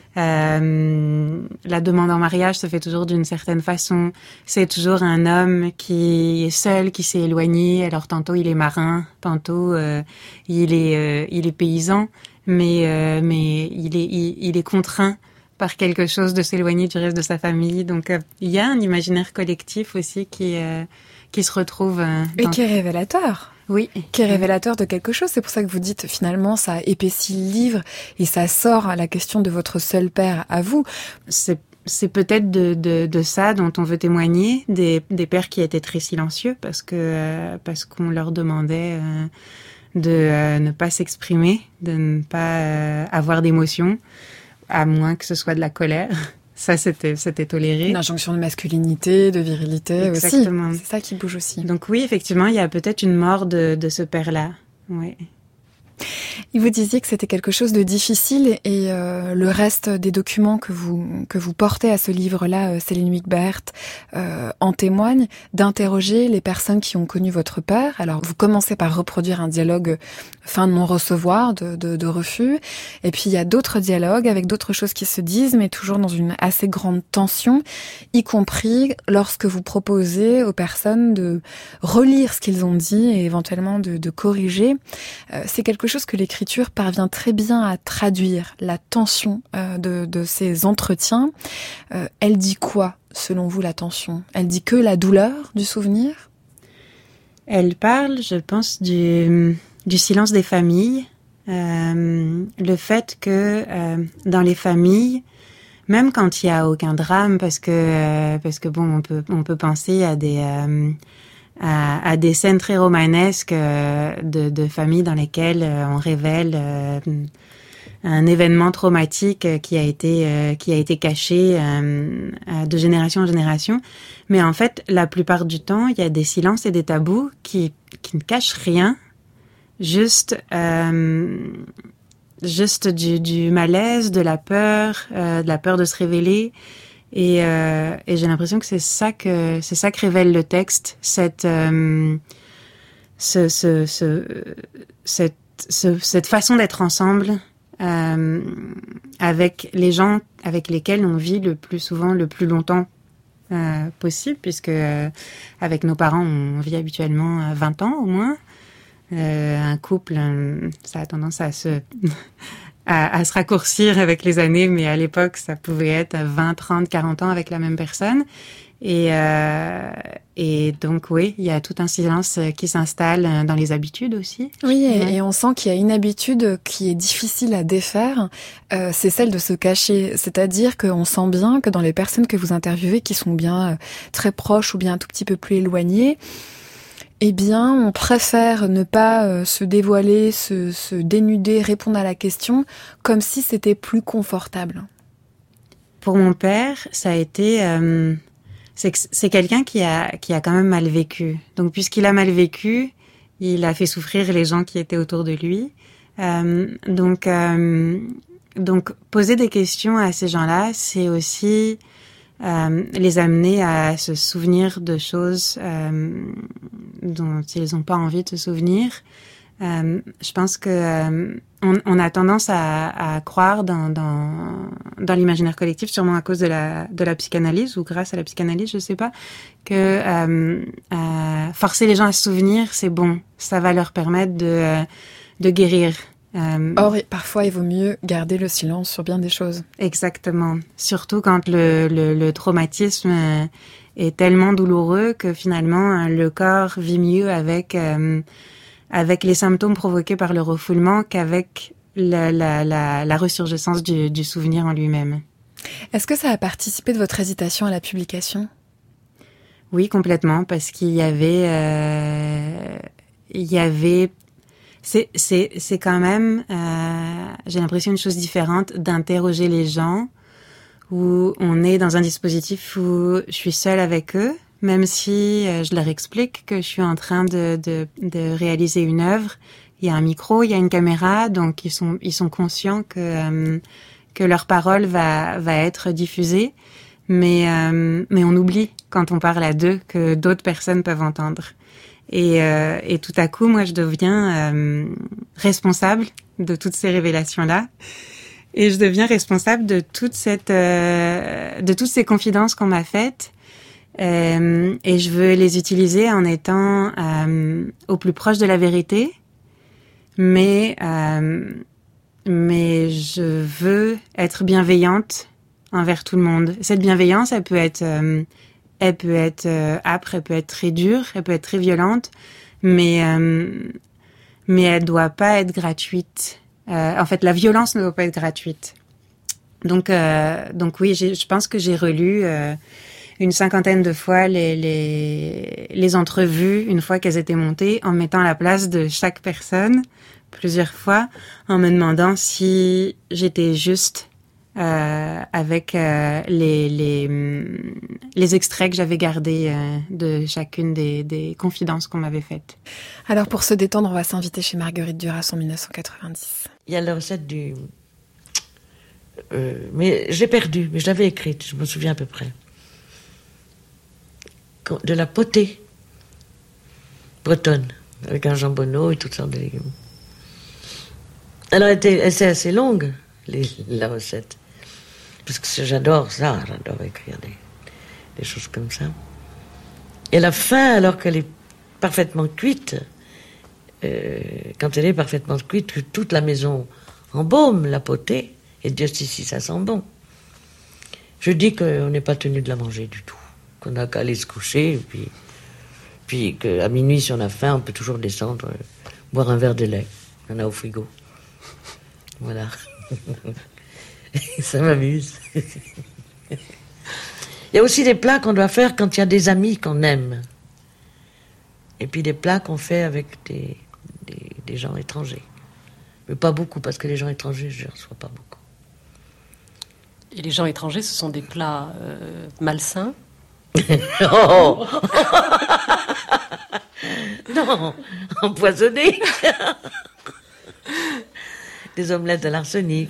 Euh, la demande en mariage se fait toujours d'une certaine façon. C'est toujours un homme qui est seul, qui s'est éloigné. Alors tantôt il est marin, tantôt euh, il est euh, il est paysan, mais euh, mais il est il, il est contraint par quelque chose de s'éloigner du reste de sa famille. Donc euh, il y a un imaginaire collectif aussi qui euh, qui se retrouve euh, et dans... qui est révélateur. Oui. Qui est révélateur de quelque chose. C'est pour ça que vous dites, finalement, ça épaissit le livre et ça sort à la question de votre seul père à vous. C'est, c'est peut-être de, de, de ça dont on veut témoigner, des, des pères qui étaient très silencieux parce que, euh, parce qu'on leur demandait euh, de euh, ne pas s'exprimer, de ne pas euh, avoir d'émotions, à moins que ce soit de la colère. Ça, c'était, c'était toléré. Une injonction de masculinité, de virilité. Exactement. Aussi. C'est ça qui bouge aussi. Donc oui, effectivement, il y a peut-être une mort de, de ce père-là. Oui. Et vous disiez que c'était quelque chose de difficile et euh, le reste des documents que vous que vous portez à ce livre-là, euh, Céline Wigbert, euh, en témoigne, d'interroger les personnes qui ont connu votre père. Alors vous commencez par reproduire un dialogue fin de non-recevoir, de, de, de refus, et puis il y a d'autres dialogues avec d'autres choses qui se disent, mais toujours dans une assez grande tension, y compris lorsque vous proposez aux personnes de relire ce qu'ils ont dit et éventuellement de, de corriger. Euh, c'est quelque chose que l'écriture parvient très bien à traduire, la tension euh, de, de ces entretiens. Euh, elle dit quoi, selon vous, la tension ? Elle dit que la douleur du souvenir ? Elle parle, je pense, du, du silence des familles, euh, le fait que euh, dans les familles, même quand il y a aucun drame, parce que euh, parce que bon, on peut on peut penser à des euh, À, à des scènes très romanesques euh, de, de familles dans lesquelles euh, on révèle euh, un événement traumatique qui a été euh, qui a été caché euh, de génération en génération. Mais en fait, la plupart du temps, il y a des silences et des tabous qui qui ne cachent rien, juste euh, juste du, du malaise, de la peur, euh, de la peur de se révéler. Et, euh, et j'ai l'impression que c'est ça que c'est ça que révèle le texte, cette euh, ce, ce, ce, cette ce, cette façon d'être ensemble. Euh, avec les gens avec lesquels on vit le plus souvent, le plus longtemps euh, possible, puisque euh, avec nos parents, on vit habituellement vingt ans au moins. Euh, un couple, euh, ça a tendance à se, à, à se raccourcir avec les années, mais à l'époque, ça pouvait être vingt, trente, quarante ans avec la même personne. Et, euh, et donc, oui, il y a tout un silence qui s'installe dans les habitudes aussi. Oui, et, ouais. et on sent qu'il y a une habitude qui est difficile à défaire, euh, c'est celle de se cacher. C'est-à-dire qu'on sent bien que dans les personnes que vous interviewez, qui sont bien euh, très proches ou bien un tout petit peu plus éloignées, eh bien, on préfère ne pas euh, se dévoiler, se, se dénuder, répondre à la question, comme si c'était plus confortable. Pour mon père, ça a été... Euh... C'est, c'est quelqu'un qui a, qui a quand même mal vécu. Donc, puisqu'il a mal vécu, il a fait souffrir les gens qui étaient autour de lui. Euh, donc, euh, donc, poser des questions à ces gens-là, c'est aussi euh, les amener à se souvenir de choses euh, dont ils n'ont pas envie de se souvenir. Euh, je pense que euh, on, on a tendance à, à croire dans, dans, dans l'imaginaire collectif, sûrement à cause de la, de la psychanalyse ou grâce à la psychanalyse, je sais pas, que euh, euh, forcer les gens à se souvenir, c'est bon, ça va leur permettre de, de guérir. Euh, Or, parfois, il vaut mieux garder le silence sur bien des choses. Exactement. Surtout quand le, le, le traumatisme est tellement douloureux que finalement, le corps vit mieux avec... Euh, avec les symptômes provoqués par le refoulement qu'avec la, la, la, la ressurgescence du, du souvenir en lui-même. Est-ce que ça a participé de votre hésitation à la publication ? Oui, complètement, parce qu'il y avait... Euh, il y avait... C'est, c'est, c'est quand même, euh, j'ai l'impression, une chose différente d'interroger les gens où on est dans un dispositif où je suis seule avec eux, même si euh, je leur explique que je suis en train de, de, de réaliser une œuvre. Il y a un micro, il y a une caméra, donc ils sont, ils sont conscients que, euh, que leur parole va, va être diffusée. Mais, euh, mais on oublie, quand on parle à deux, que d'autres personnes peuvent entendre. Et, euh, et tout à coup, moi, je deviens euh, responsable de toutes ces révélations-là. Et je deviens responsable de toute cette, euh, de toutes ces confidences qu'on m'a faites. Euh, et je veux les utiliser en étant euh, au plus proche de la vérité, mais euh, mais je veux être bienveillante envers tout le monde. Cette bienveillance, elle peut être euh, elle peut être euh, âpre, elle peut être très dure, elle peut être très violente, mais euh, mais elle doit pas être gratuite. Euh, en fait, la violence ne doit pas être gratuite. Donc euh, donc oui, j'ai, je pense que j'ai relu euh, une cinquantaine de fois les, les, les entrevues, une fois qu'elles étaient montées, en mettant à la place de chaque personne, plusieurs fois, en me demandant si j'étais juste euh, avec euh, les, les, les extraits que j'avais gardés euh, de chacune des, des confidences qu'on m'avait faites. Alors pour se détendre, on va s'inviter chez Marguerite Duras en dix-neuf cent quatre-vingt-dix. Il y a la recette du... Euh, mais j'ai perdu, mais je l'avais écrite, je me souviens à peu près. De la potée bretonne, avec un jambonneau et toutes sortes de légumes. Alors, elle était, c'est assez longue, les, la recette. Parce que j'adore ça, j'adore écrire des, des choses comme ça. Et la fin, alors qu'elle est parfaitement cuite, euh, quand elle est parfaitement cuite, que toute la maison embaume la potée, et Dieu sait si ça sent bon. Je dis qu'on n'est pas tenu de la manger du tout. Qu'on n'a qu'à aller se coucher, et puis, puis qu'à minuit, si on a faim, on peut toujours descendre, euh, boire un verre de lait. On a au frigo. Voilà. Ça m'amuse. Il y a aussi des plats qu'on doit faire quand il y a des amis qu'on aime. Et puis des plats qu'on fait avec des, des, des gens étrangers. Mais pas beaucoup, parce que les gens étrangers, je ne reçois pas beaucoup. Et les gens étrangers, ce sont des plats euh, malsains? Oh non, empoisonnés. Des omelettes à l'arsenic.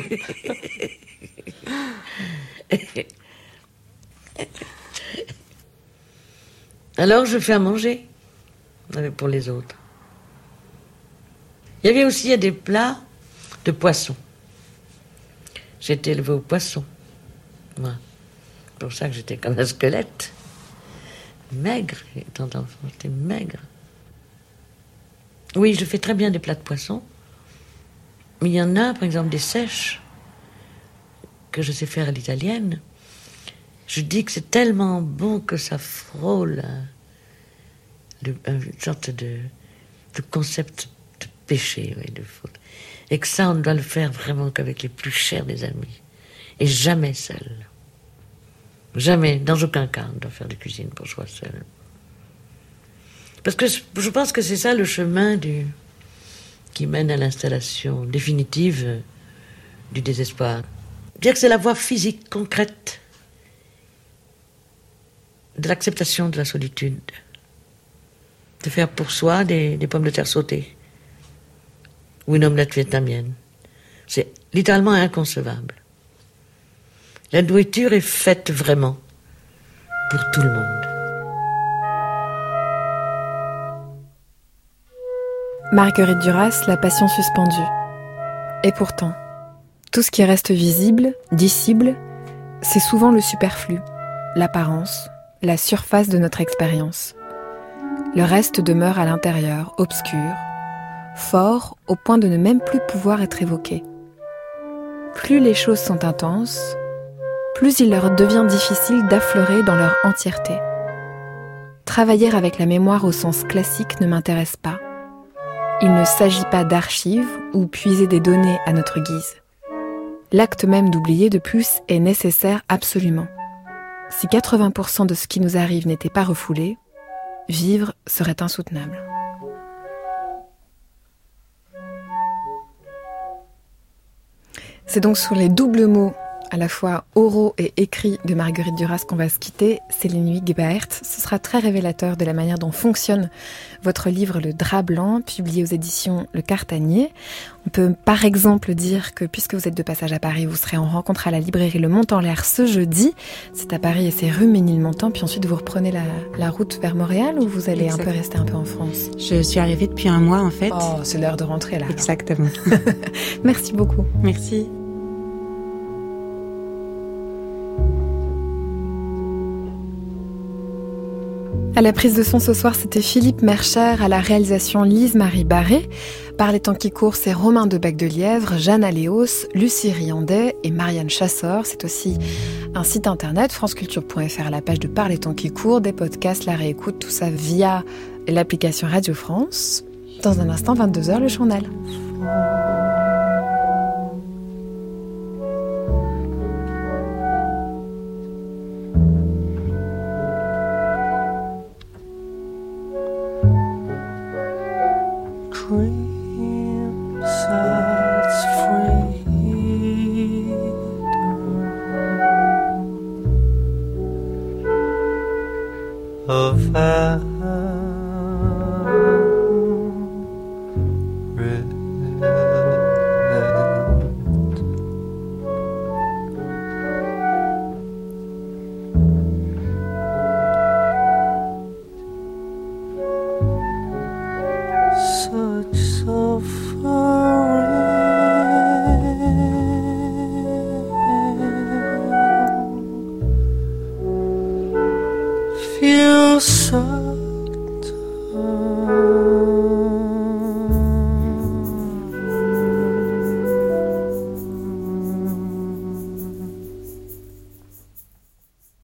Alors je fais à manger pour les autres. Il y avait aussi il y a des plats de poisson. J'étais élevée au poisson. Moi. C'est pour ça que j'étais comme un squelette. Maigre, étant enfant, j'étais maigre. Oui, je fais très bien des plats de poisson. Mais il y en a, par exemple, des sèches que je sais faire à l'italienne. Je dis que c'est tellement bon que ça frôle un, une sorte de, de concept de péché, oui, de faute. Et que ça, on ne doit le faire vraiment qu'avec les plus chers des amis. Et jamais seul. Jamais, dans aucun cas, on doit faire de cuisine pour soi seul. Parce que je pense que c'est ça le chemin du, qui mène à l'installation définitive du désespoir. Dire que c'est la voie physique, concrète, de l'acceptation de la solitude. De faire pour soi des, des pommes de terre sautées. Ou une omelette vietnamienne. C'est littéralement inconcevable. La nourriture est faite vraiment pour tout le monde. Marguerite Duras, La passion suspendue. Et pourtant, tout ce qui reste visible, dissible, c'est souvent le superflu, l'apparence, la surface de notre expérience. Le reste demeure à l'intérieur, obscur, fort au point de ne même plus pouvoir être évoqué. Plus les choses sont intenses, plus il leur devient difficile d'affleurer dans leur entièreté. Travailler avec la mémoire au sens classique ne m'intéresse pas. Il ne s'agit pas d'archives ou puiser des données à notre guise. L'acte même d'oublier de plus est nécessaire absolument. Si quatre-vingts pour cent de ce qui nous arrive n'était pas refoulé, vivre serait insoutenable. C'est donc sur les doubles mots, à la fois oraux et écrits de Marguerite Duras qu'on va se quitter. Céline Wigbaert. Ce sera très révélateur de la manière dont fonctionne votre livre Le Drap Blanc, publié aux éditions Le Cartanier. On peut par exemple dire que puisque vous êtes de passage à Paris, vous serez en rencontre à la librairie Le Mont-en-l'Air ce jeudi. C'est à Paris et c'est rue Ménilmontant. Puis ensuite vous reprenez la, la route vers Montréal ou vous allez Exactement. un peu rester un peu en France? Je suis arrivée depuis un mois en fait. Oh, c'est l'heure de rentrer là. Exactement. Merci beaucoup. Merci. À la prise de son ce soir, c'était Philippe Mercher, à la réalisation Lise-Marie Barré. Par les temps qui courent, c'est Romain de Bec-de-Lièvre, Jeanne Aléos, Lucie Riandet et Marianne Chassor. C'est aussi un site internet, franceculture point f r, à la page de Par les temps qui courent, des podcasts, la réécoute, tout ça via l'application Radio France. Dans un instant, vingt-deux heures, le journal. Cream sets freedom of our rest. Such suffering feels so